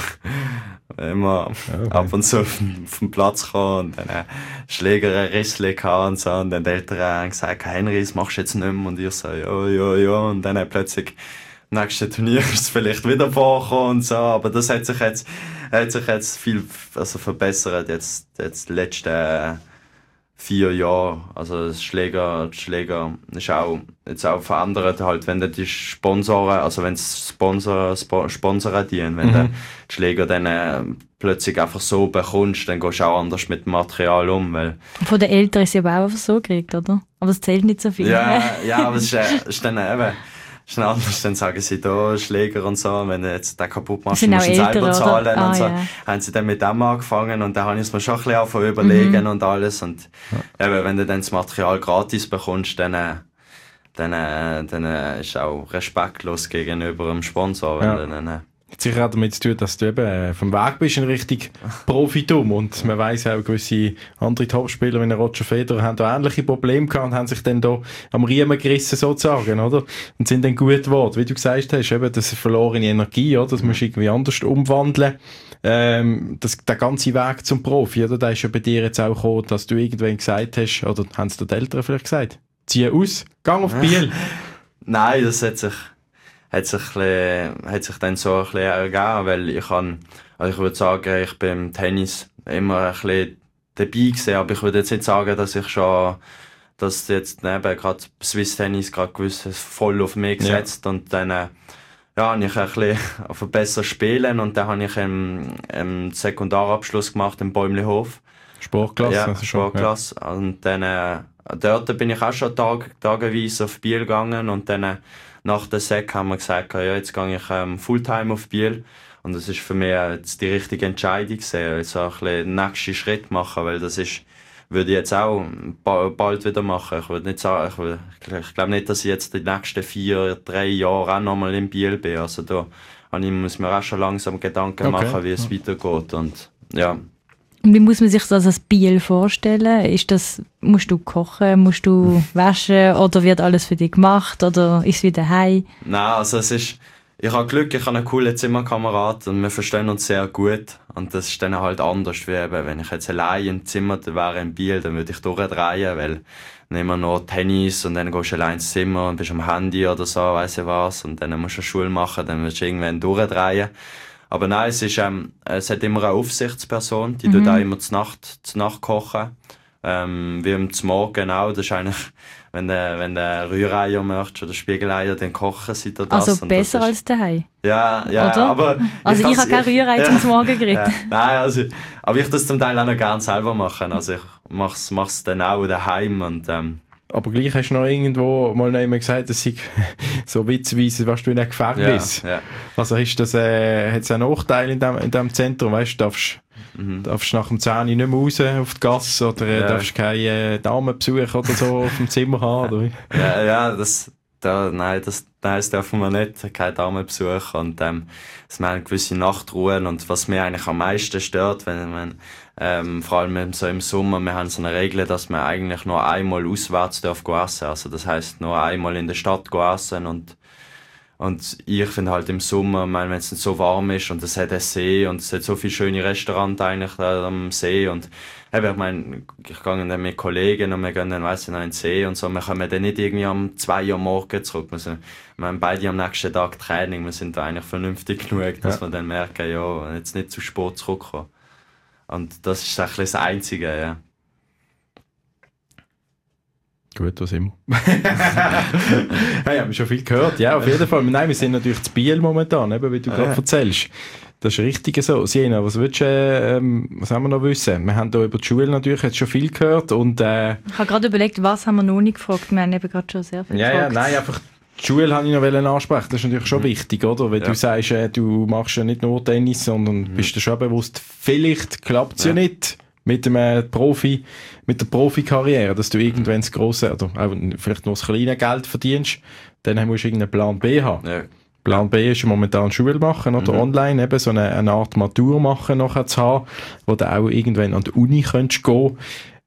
Speaker 1: immer
Speaker 2: okay.
Speaker 1: ab und zu auf den, auf den Platz kommen und dann äh, Schläger ein Rissli gehabt und so. Und dann die Eltern haben gesagt, Henry, das machst du jetzt nicht mehr. Und ich so, ja, ja, ja. Und dann äh, plötzlich im nächsten Turnier ist es vielleicht wieder vorgekommen und so. Aber das hat sich jetzt, hat sich jetzt viel also verbessert, jetzt, jetzt die letzten äh, vier Jahre. Also das Schläger, das Schläger ist auch, jetzt auch verändert halt, wenn die Sponsoren, also wenn es Sponsor, Sp Sponsoren dienen, wenn mhm. die Schläger dann äh, plötzlich einfach so bekommst, dann gehst du auch anders mit dem Material um, weil...
Speaker 3: Von den Eltern ist sie aber auch einfach so gekriegt, oder? Aber es zählt nicht so viel.
Speaker 1: Ja, ja, aber es ist, äh, ist dann eben... ist dann anders, dann sagen sie da Schläger und so, wenn du jetzt den kaputt machst, musst du ihn selber zahlen ah, und so. Ja. Haben sie dann mit dem angefangen und dann habe ich es mir schon ein bisschen angefangen überlegen mhm. und alles und ja. eben, wenn du dann das Material gratis bekommst, dann, dann, dann ist auch respektlos gegenüber dem Sponsor. Wenn
Speaker 2: ja.
Speaker 1: du dann,
Speaker 2: Hat sicher auch damit zu tun, dass du eben vom Weg bist in Richtung Profitum und man weiss auch, gewisse andere Topspieler wie Roger Federer haben da ähnliche Probleme gehabt und haben sich dann da am Riemen gerissen sozusagen, oder? Und sind dann gut geworden. Wie du gesagt hast, eben, das ist verlorene Energie, oder? Das musst du irgendwie anders umwandeln. Ähm, das, der ganze Weg zum Profi, oder? Der ist ja bei dir jetzt auch gekommen, dass du irgendwann gesagt hast, oder haben es dir die Eltern vielleicht gesagt? Zieh aus, gang auf Biel.
Speaker 1: Nein, das hat sich... hat sich, bisschen, hat sich dann so ein bisschen ergeben, weil ich kann, also ich würde sagen, ich bin im Tennis immer ein bisschen dabei gewesen, aber ich würde jetzt nicht sagen, dass ich schon, dass jetzt neben gerade Swiss Tennis gerade gewiss voll auf mich gesetzt ja. und dann, ja, habe ich ein bisschen auf ein besseres Spielen und dann habe ich einen, einen Sekundarabschluss gemacht im Bäumlihof.
Speaker 2: Sportklasse?
Speaker 1: Ja,
Speaker 2: also
Speaker 1: Sportklasse. Ja. Und dann, äh, dort bin ich auch schon Tag, tageweise auf Biel gegangen und dann, äh, nach der Sek haben wir gesagt, ja, jetzt gehe ich ähm, Fulltime auf Biel. Und das ist für mich jetzt die richtige Entscheidung gewesen, also ein bisschen den nächsten Schritt machen, weil das ist, würde ich jetzt auch ba- bald wieder machen. Ich würde nicht sagen, ich, will, ich glaube nicht, dass ich jetzt die nächsten vier, drei Jahre auch nochmal in Biel bin. Also da ich muss mir auch schon langsam Gedanken
Speaker 2: Okay.
Speaker 1: machen, wie es weitergeht. Und ja.
Speaker 3: Und wie muss man sich das als Biel vorstellen? Ist das, musst du kochen, musst du waschen oder wird alles für dich gemacht oder ist es wie daheim?
Speaker 1: Nein, also es ist, ich habe Glück, ich habe einen coolen Zimmerkamerad und wir verstehen uns sehr gut. Und das ist dann halt anders, wie eben, wenn ich jetzt allein im Zimmer wäre in Biel, dann würde ich durchdrehen, weil dann immer noch Tennis und dann gehst du allein ins Zimmer und bist am Handy oder so, weiss ich was, und dann musst du eine Schule machen, dann wirst du irgendwann durchdrehen. Aber nein, es ist, ähm, es hat immer eine Aufsichtsperson, die
Speaker 3: Mhm.
Speaker 1: tut auch immer zur Nacht, zur Nacht kochen. Ähm, wie am Morgen auch, das ist eigentlich, wenn der, wenn der Rühreier möchtest oder Spiegeleier, dann kochen sie da das.
Speaker 3: Also
Speaker 1: und
Speaker 3: besser
Speaker 1: das ist,
Speaker 3: als daheim.
Speaker 1: ja, ja,
Speaker 3: Oder?
Speaker 1: aber...
Speaker 3: Also ich
Speaker 1: kann's-
Speaker 3: habe keine Rührei
Speaker 1: ja,
Speaker 3: zum Morgen geredet.
Speaker 1: ja, nein, also, aber ich das zum Teil auch noch gerne selber machen. Also ich mach's, mach's dann auch daheim und, ähm,
Speaker 2: Aber gleich hast du noch irgendwo mal jemand gesagt, dass sie so witzweise, was du in einem Gefängnis.
Speaker 1: ja, ja.
Speaker 2: Also ist das, äh, hat es einen Nachteil in dem, in dem Zentrum, weißt du, darfst,
Speaker 1: Mhm.
Speaker 2: darfst nach dem zehn nicht mehr raus auf die Gasse oder äh,
Speaker 1: Ja.
Speaker 2: darfst keine äh, Damenbesuch oder so auf dem Zimmer haben, oder wie?
Speaker 1: Ja, ja, das, da, nein, das, nein, das dürfen wir nicht, keine Damenbesuch und, ähm, es wir haben gewisse Nachtruhen und was mir eigentlich am meisten stört, wenn man, ähm, vor allem so im Sommer, wir haben so eine Regel, dass man eigentlich nur einmal auswärts darf gehen essen, also das heisst nur einmal in der Stadt gehen essen und Und ich finde halt im Sommer, wenn es nicht so warm ist und es hat einen See und es hat so viele schöne Restaurants eigentlich da am See und eben, ich meine, ich gehe dann mit Kollegen und wir gehen dann, weiss ich noch, in den See und so, wir kommen dann nicht irgendwie um zwei Uhr morgens zurück. Wir, sind, wir haben beide am nächsten Tag Training, wir sind da eigentlich vernünftig genug, dass
Speaker 2: Ja.
Speaker 1: wir dann merken, ja, jetzt nicht zu spät zurückkommen. Und das ist eigentlich das Einzige, ja.
Speaker 2: Gut, was immer. Hey, haben wir schon viel gehört. Ja, auf jeden Fall. Nein, wir sind natürlich zu Biel momentan, eben, wie du gerade
Speaker 1: Ja.
Speaker 2: erzählst. Das ist richtig so. Siena, was willst du, äh, ähm, was haben wir noch wissen? Wir haben hier über die Schule natürlich jetzt schon viel gehört und, äh,
Speaker 3: Ich habe gerade überlegt, was haben wir noch nicht gefragt. Wir haben eben gerade schon sehr viel
Speaker 2: ja, ja,
Speaker 3: gefragt.
Speaker 2: nein, einfach die Schule habe ich noch wollen ansprechen. Das ist natürlich schon wichtig, oder? Wenn
Speaker 1: Ja.
Speaker 2: du sagst, äh, du machst ja nicht nur Tennis, sondern bist dir schon bewusst, vielleicht klappt es ja.
Speaker 1: Ja.
Speaker 2: nicht mit dem äh, Profi, mit der Profikarriere, dass du irgendwann das grosse, oder auch vielleicht nur das kleine Geld verdienst, dann musst du irgendeinen Plan B haben.
Speaker 1: ja.
Speaker 2: Plan B ist ja momentan Schule machen oder
Speaker 1: Mhm.
Speaker 2: online, eben so eine, eine Art Matur machen nachher zu haben, wo du auch irgendwann an die Uni könntest gehen.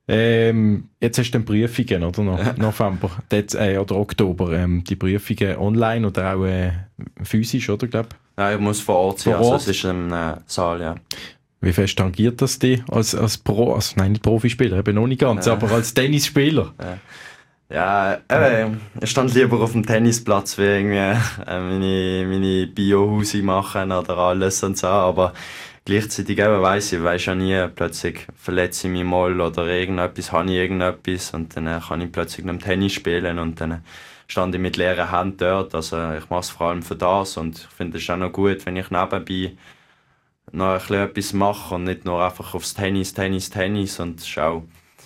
Speaker 2: Ähm, jetzt hast du dann Prüfungen, oder? No, November Dez, äh, oder Oktober. Ähm, die Prüfungen online oder auch äh, physisch, oder? Glaub?
Speaker 1: Ja, ich muss vor Ort sein,
Speaker 2: Vor
Speaker 1: also
Speaker 2: Ort?
Speaker 1: es ist im äh, Saal, ja.
Speaker 2: Wie fest tangiert das dich als, als Pro, als, nein, nicht Profispieler, eben noch nicht ganz,
Speaker 1: Ja.
Speaker 2: aber als Tennisspieler?
Speaker 1: Ja, eben, ich stand lieber auf dem Tennisplatz, wie irgendwie äh, meine, meine Biohause machen oder alles und so, aber gleichzeitig eben weiss ich, weiss ja nie, plötzlich verletze ich mich mal oder irgendetwas, habe ich irgendetwas und dann äh, kann ich plötzlich noch Tennis spielen und dann stand ich mit leeren Händen dort, also ich mache es vor allem für das und ich finde es auch noch gut, wenn ich nebenbei noch ein bisschen etwas mache und nicht nur einfach aufs Tennis, Tennis, Tennis und schau.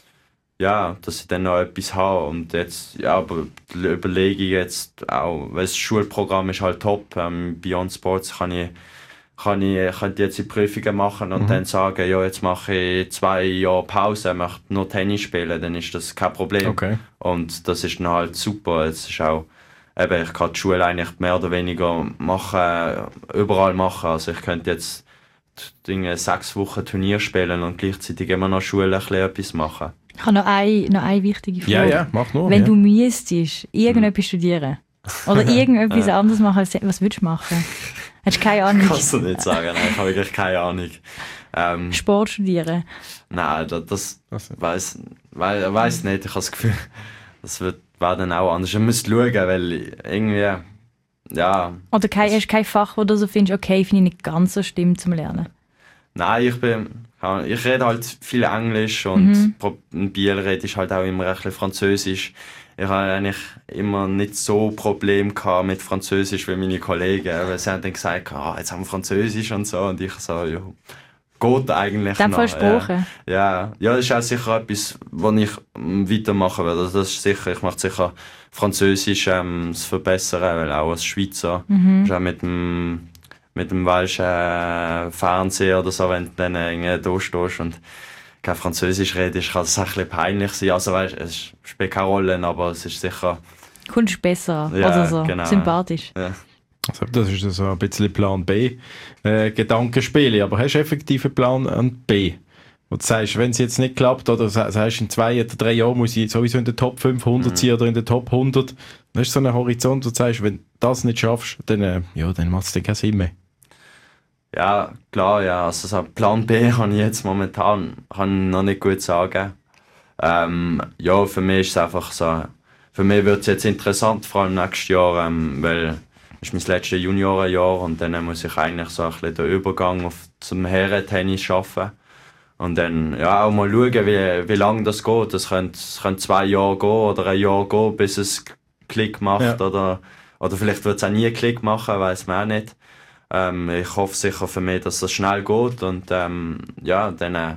Speaker 1: Ja, dass ich dann noch etwas habe und jetzt, ja, aber überlege ich jetzt auch, weil das Schulprogramm ist halt top, ähm, Beyond Sports kann ich, kann ich, kann ich jetzt die Prüfungen machen und
Speaker 2: Mhm.
Speaker 1: dann sagen, ja, jetzt mache ich zwei Jahre Pause, möchte nur Tennis spielen, dann ist das kein Problem.
Speaker 2: Okay.
Speaker 1: Und das ist dann halt super, es ist auch, eben, ich kann die Schule eigentlich mehr oder weniger machen, überall machen, also ich könnte jetzt Dinge, sechs Wochen Turnier spielen und gleichzeitig immer noch Schule ein bisschen etwas machen.
Speaker 3: Ich habe noch eine, noch eine wichtige Frage.
Speaker 2: Ja, ja, mach nur.
Speaker 3: Wenn
Speaker 2: ja.
Speaker 3: du müsstest, irgendetwas studieren oder irgendetwas anderes machen, als, was würdest du machen? Hast du keine Ahnung?
Speaker 1: Kannst du nicht sagen, nein, ich habe wirklich keine Ahnung. Ähm,
Speaker 3: Sport studieren?
Speaker 1: nein, das, das
Speaker 2: Also.
Speaker 1: weiss, wei- weiss nicht, ich habe das Gefühl, das wird, wäre dann auch anders. Ich müsste schauen, weil irgendwie, ja,
Speaker 3: Oder kein, hast du kein Fach, wo du so findest, okay, finde ich nicht ganz so schlimm zum Lernen?
Speaker 1: nein, ich bin, ich rede halt viel Englisch und
Speaker 3: Mhm.
Speaker 1: pro- in Biel rede ich halt auch immer ein bisschen Französisch. Ich habe eigentlich immer nicht so Probleme gehabt mit Französisch wie meine Kollegen, weil sie haben dann gesagt, ah, jetzt haben wir Französisch und so und ich so, ja, geht eigentlich
Speaker 3: In dem Fall
Speaker 1: noch, ja.
Speaker 3: Sprache.
Speaker 1: Ja, ja, das ist auch sicher etwas, was ich ähm, weitermachen werde. Also das ist sicher, ich mache sicher Französisch ähm, zu verbessern, weil auch als Schweizer,
Speaker 3: Mhm.
Speaker 1: ist auch mit dem, mit dem welschen äh, Fernseher oder so, wenn du dann irgendwie da stehst und kein Französisch redest, kann es ein bisschen peinlich sein. Also weißt, es spielt keine Rolle, aber es ist sicher...
Speaker 3: Kommst du besser
Speaker 1: Ja,
Speaker 3: oder so,
Speaker 1: genau.
Speaker 3: sympathisch.
Speaker 1: Ja.
Speaker 2: Also das ist so ein bisschen Plan B, äh, Gedankenspiele. Aber hast du effektiv einen Plan an B? Wo du sagst, wenn es jetzt nicht klappt, oder sagst in zwei oder drei Jahren muss ich sowieso in den Top fünfhundert mhm. sein oder in den Top hundert, dann ist so ein Horizont, wo du sagst, wenn du das nicht schaffst, dann, äh, ja, dann macht es dann keinen Sinn mehr.
Speaker 1: Ja, klar, ja. Also so Plan B kann ich jetzt momentan kann ich noch nicht gut sagen. Ähm, ja, für mich ist es einfach so, für mich wird es jetzt interessant, vor allem nächstes Jahr, ähm, weil es ist mein letztes Juniorenjahr und dann muss ich eigentlich so ein bisschen den Übergang auf zum Herrentennis schaffen. Und dann ja, auch mal schauen, wie, wie lange das geht. Das könnte, es könnte zwei Jahre gehen oder ein Jahr gehen, bis es Klick macht. Ja. Oder, oder vielleicht wird es auch nie Klick machen, weiss man auch nicht. Ähm, ich hoffe sicher für mich, dass das schnell geht. Und ähm, ja, dann äh,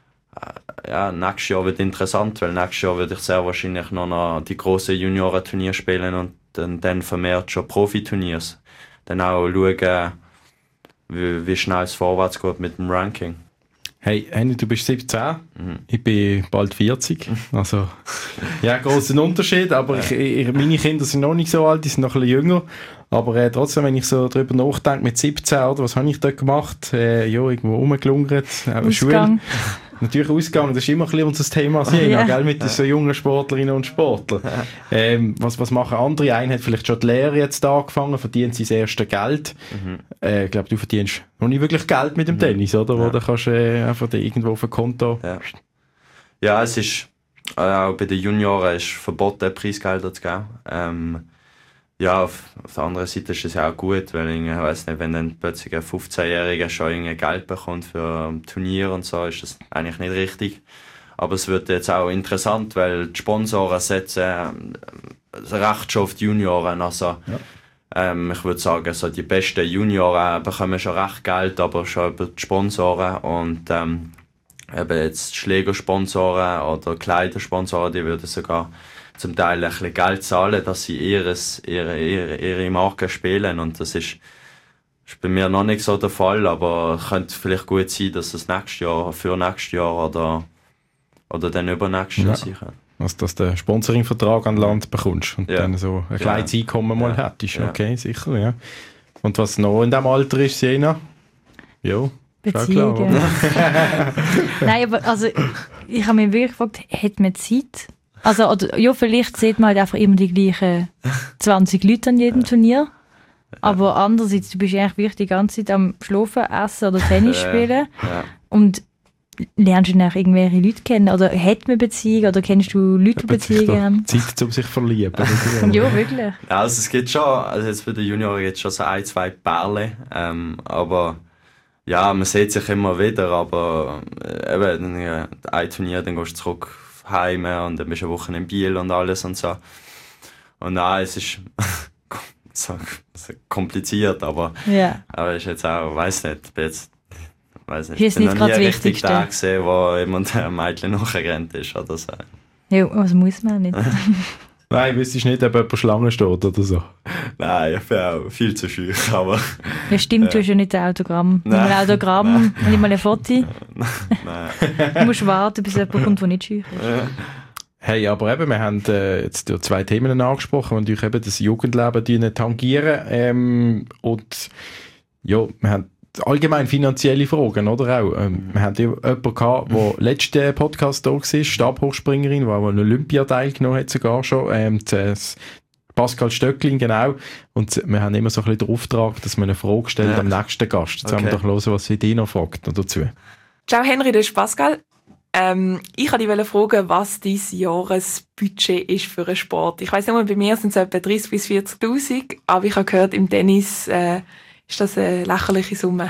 Speaker 1: ja, nächstes Jahr wird interessant, weil nächstes Jahr würde ich sehr wahrscheinlich noch, noch die grossen Juniorenturniere spielen und dann, dann vermehrt schon Profiturniers. Dann auch schauen, wie, wie schnell es vorwärts geht mit dem Ranking.
Speaker 2: Hey, Henny, du bist siebzehn, mhm. ich bin bald vierzig, also ja, grossen Unterschied, aber ja. ich, ich, meine Kinder sind noch nicht so alt, die sind noch ein bisschen jünger, aber äh, trotzdem, wenn ich so darüber nachdenke, mit siebzehn, oder, was habe ich da gemacht? Äh, ja, irgendwo rumgelungert, äh, Schule. Natürlich Ausgang, das ist immer ein bisschen unser Thema, Siena, yeah. gell, mit so jungen Sportlerinnen und Sportlern. Ähm, was, was machen andere? Einer hat vielleicht schon die Lehre jetzt angefangen, verdient sein erstes Geld. Mhm. Äh, ich glaube, du verdienst noch nicht wirklich Geld mit dem mhm. Tennis, oder? Ja. Wo du kannst äh, einfach irgendwo auf ein Konto...
Speaker 1: Ja, ja es ist, äh, auch bei den Junioren ist verboten, Preisgelder zu geben. Ähm, ja, auf, auf der anderen Seite ist es ja auch gut, weil ich weiss nicht, wenn dann plötzlich ein fünfzehnjähriger schon Geld bekommt für ein Turnier und so, ist das eigentlich nicht richtig. Aber es wird jetzt auch interessant, weil die Sponsoren setzen äh, recht schon auf die Junioren. Also, ja. ähm, ich würde sagen, so die besten Junioren bekommen schon recht Geld, aber schon über die Sponsoren. Und ähm, eben jetzt Schlägersponsoren oder Kleidersponsoren, die würden sogar zum Teil ein bisschen Geld zahlen, dass sie ihres, ihre, ihre, ihre Marke spielen. Und das ist, ist bei mir noch nicht so der Fall, aber es könnte vielleicht gut sein, dass es nächstes Jahr, für nächstes Jahr oder, oder dann übernächstes Jahr
Speaker 2: ja.
Speaker 1: sein kann.
Speaker 2: Also, dass du den Sponsoringvertrag an Land bekommst und ja. dann so ein kleines ja. Einkommen mal
Speaker 1: ja.
Speaker 2: hättest. Okay, ja. sicher, ja. Und was noch in diesem Alter ist, Siena? Ja.
Speaker 3: Beziehungen. Klar, Nein, aber also, ich habe mich wirklich gefragt, hat man Zeit? Also, oder, ja, vielleicht sieht man halt einfach immer die gleichen zwanzig Leute an jedem Turnier. Aber andererseits, du bist eigentlich wirklich die ganze Zeit am Schlafen, Essen oder Tennis spielen.
Speaker 1: Ja.
Speaker 3: Und lernst du dann irgendwelche Leute kennen? Oder hat man Beziehungen? Oder kennst du Leute, die Beziehungen haben?
Speaker 2: Zeit, um sich zu verlieben.
Speaker 3: Ja, wirklich.
Speaker 1: Ja, also es gibt schon, also jetzt bei den Junioren gibt es schon so ein, zwei Perlen. Ähm, aber ja, man sieht sich immer wieder. Aber äh, eben, ja, ein Turnier, dann gehst du zurück heim und dann bist du eine Woche in Biel und alles und so. Und nein, es ist so, so kompliziert, aber
Speaker 3: ja.
Speaker 1: aber ist jetzt auch, weiß nicht, bin jetzt, weiß nicht,
Speaker 3: ich bin noch nie einen richtigen
Speaker 1: Tag gesehen, wo jemand ein Mädchen nachgerannt ist oder so.
Speaker 3: Ja, was muss man nicht.
Speaker 2: Nein, wüsstest nicht, ob jemand Schlange steht oder so.
Speaker 1: Nein, ich bin auch viel zu scheu, aber...
Speaker 3: Ja, stimmt, äh, du hast ja nicht ein Autogramm. Nicht mal ein Autogramm, nein. Nicht mal ein Foto.
Speaker 1: Nein.
Speaker 3: Du musst warten, bis jemand kommt, der nicht scheu ist.
Speaker 2: Hey, aber eben, wir haben äh, jetzt zwei Themen angesprochen, die eben das Jugendleben tangieren. Ähm, und ja, wir haben allgemein finanzielle Fragen, oder auch? Ähm, mhm. Wir haben jemanden gehabt, der letzten Podcast da war, Stabhochspringerin, die auch an Olympia teilgenommen hat, sogar schon. Ähm, das Pascal Stöcklin, genau. Und wir haben immer so ein bisschen den Auftrag, dass man eine Frage stellt ja. am nächsten Gast. Jetzt okay. haben wir doch hören, was sie dir noch fragt dazu.
Speaker 5: Ciao Henry, das ist Pascal. Ähm, ich wollte dich fragen, was dein Jahresbudget ist für einen Sport. Ich weiss nicht, bei mir sind es etwa dreißig bis vierzigtausend, aber ich habe gehört, im Tennis äh, ist das eine lächerliche Summe.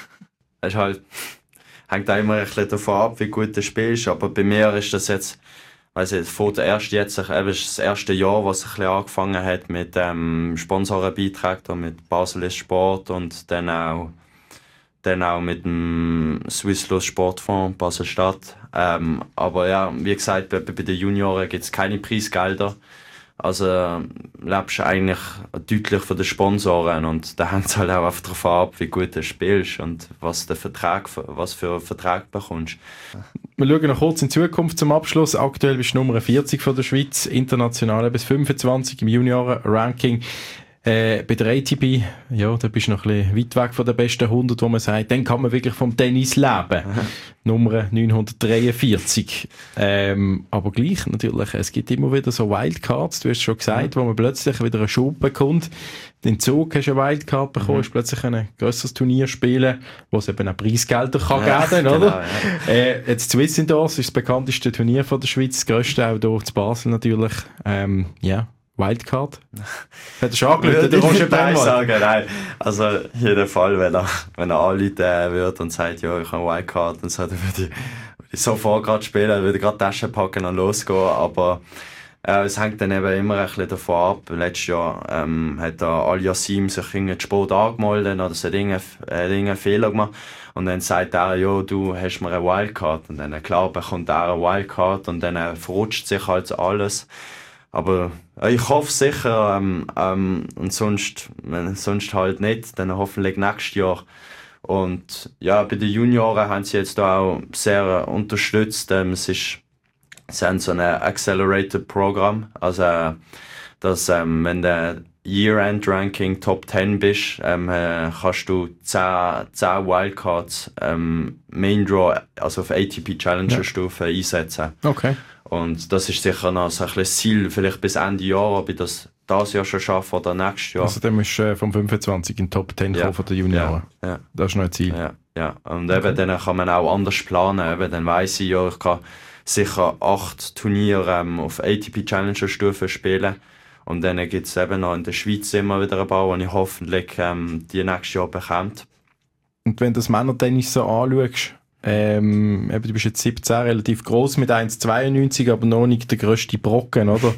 Speaker 1: Es halt, hängt auch immer ein bisschen davon ab, wie gut du spielst, aber bei mir ist das jetzt, weiss ich, vor der ersten jetzt, eben ist das erste Jahr, was ein bisschen angefangen hat mit ähm, Sponsorenbeiträgen, mit Basel ist Sport und dann auch dann auch mit dem Swisslos Sportfonds Basel-Stadt. Ähm, aber ja, wie gesagt, bei, bei den Junioren gibt es keine Preisgelder. Also lebst eigentlich deutlich von den Sponsoren und da hängt es halt auch einfach darauf ab, wie gut du spielst und was, der Vertrag, was für einen Vertrag bekommst.
Speaker 2: Wir schauen noch kurz in Zukunft zum Abschluss. Aktuell bist du Nummer vierzig von der Schweiz, international bis fünfundzwanzig im Junioren-Ranking. Äh, bei der A T P, ja, da bist du noch ein bisschen weit weg von den besten hundert, wo man sagt, dann kann man wirklich vom Tennis leben. Nummer neunhundertdreiundvierzig. Ähm, aber gleich natürlich, es gibt immer wieder so Wildcards, du hast schon gesagt, wo man plötzlich wieder einen Schub bekommt. Den Zug hast du eine Wildcard bekommen,
Speaker 1: mhm.
Speaker 2: hast plötzlich ein grösseres Turnier spielen, wo es eben auch Preisgelder kann
Speaker 1: ja,
Speaker 2: geben,
Speaker 1: genau,
Speaker 2: oder?
Speaker 1: Ja.
Speaker 2: Äh, jetzt Swiss Indoors ist das bekannteste Turnier von der Schweiz, das grösste auch hier zu Basel natürlich. Ähm, ja. Wildcard? Hat er schon angelötet, der Roger Brennwald?
Speaker 1: sagen, nein. Also, in jedem Fall, wenn er, wenn er anrufen äh, wird und sagt, ja, ich habe eine Wildcard und so, dann würde ich, würde ich sofort gerade spielen, würde ich gerade Taschen packen und losgehen. Aber, äh, es hängt dann eben immer ein bisschen davon ab. Letztes Jahr, ähm, hat der Al-Yassim sich irgendwie Sport angemeldet oder so irgendeinen Fehler gemacht. Und dann sagt er, ja, du hast mir eine Wildcard. Und dann, klar, bekommt er eine Wildcard und dann äh, verrutscht sich halt alles. Aber äh, ich hoffe sicher, ähm, ähm, und sonst, wenn, sonst halt nicht, dann hoffentlich nächstes Jahr. Und ja, bei den Junioren haben sie jetzt da auch sehr unterstützt. Ähm, es ist, sie haben so ein Accelerated-Programm, also äh, dass ähm, wenn du Year-End-Ranking Top zehn bist, ähm, äh, kannst du zehn, zehn Wildcards ähm, Main Draw, also auf A T P Challenger-Stufe ja. einsetzen.
Speaker 2: Okay.
Speaker 1: Und das ist sicher noch so ein bisschen Ziel, vielleicht bis Ende Jahr, ob ich das dieses Jahr schon schaffe oder nächstes Jahr.
Speaker 2: Also dann musst du äh, vom fünfundzwanzig in den Top zehn
Speaker 1: ja.
Speaker 2: kommen von den Junioren.
Speaker 1: Ja. Ja.
Speaker 2: Das ist noch ein Ziel.
Speaker 1: Ja, ja. Und
Speaker 2: okay.
Speaker 1: eben dann kann man auch anders planen. Eben, dann weiss ich ja, ich kann sicher acht Turniere ähm, auf A T P Challenger-Stufe spielen. Und dann gibt es eben noch in der Schweiz immer wieder einen Bau, den ich hoffentlich ähm, die nächstes Jahr bekomme.
Speaker 2: Und wenn du das Männertennis so anschaust, ähm, eben, du bist jetzt siebzehn, relativ gross mit eins Komma zweiundneunzig, aber noch nicht der grösste Brocken, oder?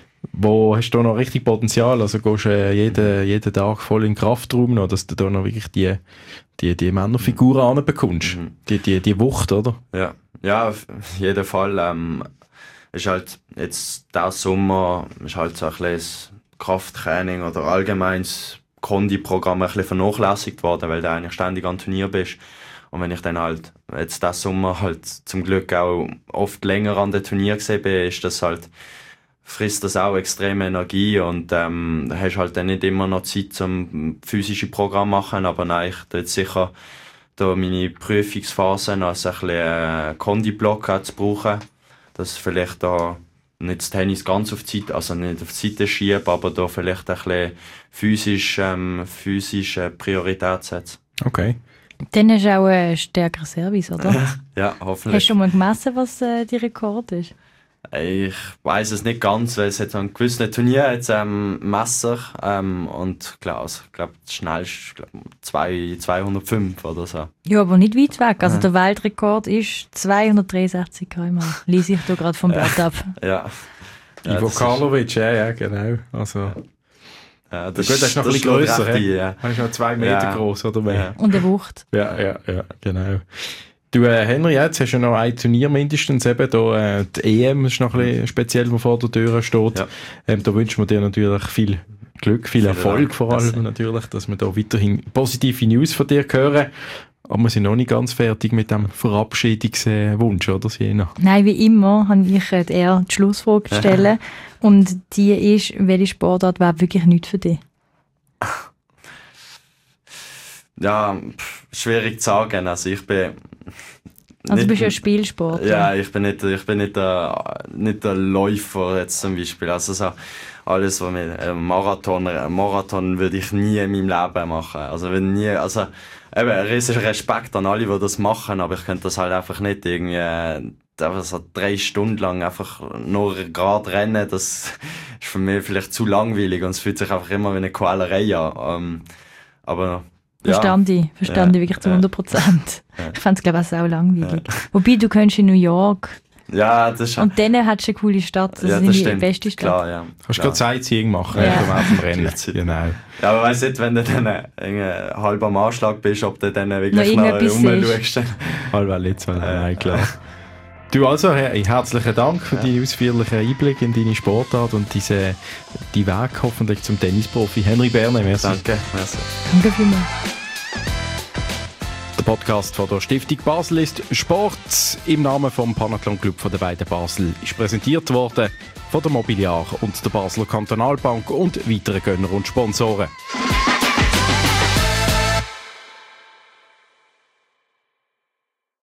Speaker 2: Wo hast du noch richtig Potenzial? Also gehst du äh, jeden, jeden Tag voll in den Kraftraum noch, dass du da noch wirklich die, die, die Männerfiguren mhm. anbekommst. Mhm. Die, die, die Wucht, oder?
Speaker 1: Ja, ja, auf jeden Fall. Ähm, ist halt jetzt der Sommer ist halt so ein bisschen Krafttraining oder allgemeines Kondi-Programm ein bisschen vernachlässigt worden, weil du eigentlich ständig an Turnier bist. Und wenn ich dann halt jetzt diesen Sommer halt zum Glück auch oft länger an den Turnier gesehen bin, ist das halt, frisst das auch extreme Energie und ähm, da hast halt dann nicht immer noch Zeit zum physische Programm machen, aber nein, ich tue jetzt sicher da meine Prüfungsphasen als ein bisschen äh, Kondi-Block zu brauchen, dass vielleicht da nicht das Tennis ganz auf die Seite, also nicht auf die Seite schiebe, aber da vielleicht ein bisschen physisch, ähm, physische Priorität setze.
Speaker 2: Okay.
Speaker 3: Dann hast du auch einen stärkeren Service, oder?
Speaker 1: Ja, hoffentlich.
Speaker 3: Hast du mal gemessen, was äh, dein Rekord ist?
Speaker 1: Ich weiss es nicht ganz, weil es hat an gewissen Turnieren jetzt ähm, Messer ähm, und klar, also, ich glaube, das schnellste glaub, zweihundertfünf oder so.
Speaker 3: Ja, aber nicht weit weg. Also der Weltrekord ist zweihundertdreiundsechzig Kilometer pro Stunde. Lese ich da gerade vom Blatt ab.
Speaker 1: Ja. ja
Speaker 2: Ivo Karlovic, ja, ja, genau. Also,
Speaker 1: ja, das,
Speaker 2: gut, das ist noch ein bisschen grösser. Das ja. ist noch zwei Meter ja. groß oder mehr.
Speaker 1: Ja.
Speaker 3: Und eine Wucht.
Speaker 2: Ja, ja, ja, genau. Du, äh, Henry, jetzt hast du ja noch ein Turnier mindestens, eben da, äh, die E M ist noch ein bisschen speziell, was vor der Tür steht. Ja. Ähm, da wünschen wir dir natürlich viel Glück, viel Erfolg Dank. Vor allem natürlich, dass wir da weiterhin positive News von dir hören. Aber wir sind noch nicht ganz fertig mit dem Verabschiedungswunsch, oder Siena?
Speaker 3: Nein, wie immer habe ich äh, eher die Schlussfrage stellen. Und die ist, welche Sportart wäre wirklich nichts für dich?
Speaker 1: Ja, pff, schwierig zu sagen. Also ich bin
Speaker 3: Also du bist ja ein Spielsport.
Speaker 1: Ja, ich bin nicht, ich bin nicht der, nicht der Läufer jetzt zum Beispiel. Also so alles, was mit äh, Marathon, Marathon würde ich nie in meinem Leben machen. Also wenn nie, also eben ein riesiger Respekt an alle, die das machen, aber ich könnte das halt einfach nicht irgendwie äh, einfach so drei Stunden lang einfach nur gerade rennen. Das ist für mich vielleicht zu langweilig und es fühlt sich einfach immer wie eine Quälerei an. Ähm, aber
Speaker 3: Verstand ja. ich, verstand ja. ich wirklich zu hundert Prozent. Ja. Ich fand es, glaube ich, auch langweilig. Ja. Wobei, du könntest in New York.
Speaker 1: Ja, das ist
Speaker 3: Und dann hast du eine coole Stadt. Das
Speaker 1: ja,
Speaker 3: ist
Speaker 1: das
Speaker 3: die
Speaker 1: stimmt.
Speaker 3: beste Stadt.
Speaker 1: Klar, ja.
Speaker 2: Kannst du gerade Sightseeing machen,
Speaker 3: ja.
Speaker 2: auf dem Rennen. Genau.
Speaker 1: Ja, aber weiss nicht, wenn du dann äh, halb am Anschlag bist, ob du dann wirklich noch, noch rumschaust.
Speaker 2: Halb jetzt, weil nein, klar. Du also, hey, herzlichen Dank für ja. deinen ausführlichen Einblick in deine Sportart und diese, die Weg hoffentlich zum Tennisprofi. Henry Berner, merci.
Speaker 1: Danke, merci.
Speaker 3: Danke vielmals.
Speaker 2: Der Podcast von der Stiftung Basel ist Sport im Namen vom Panathlon Club von der beiden Basel ist präsentiert worden von der Mobiliar und der Basler Kantonalbank und weiteren Gönner und Sponsoren.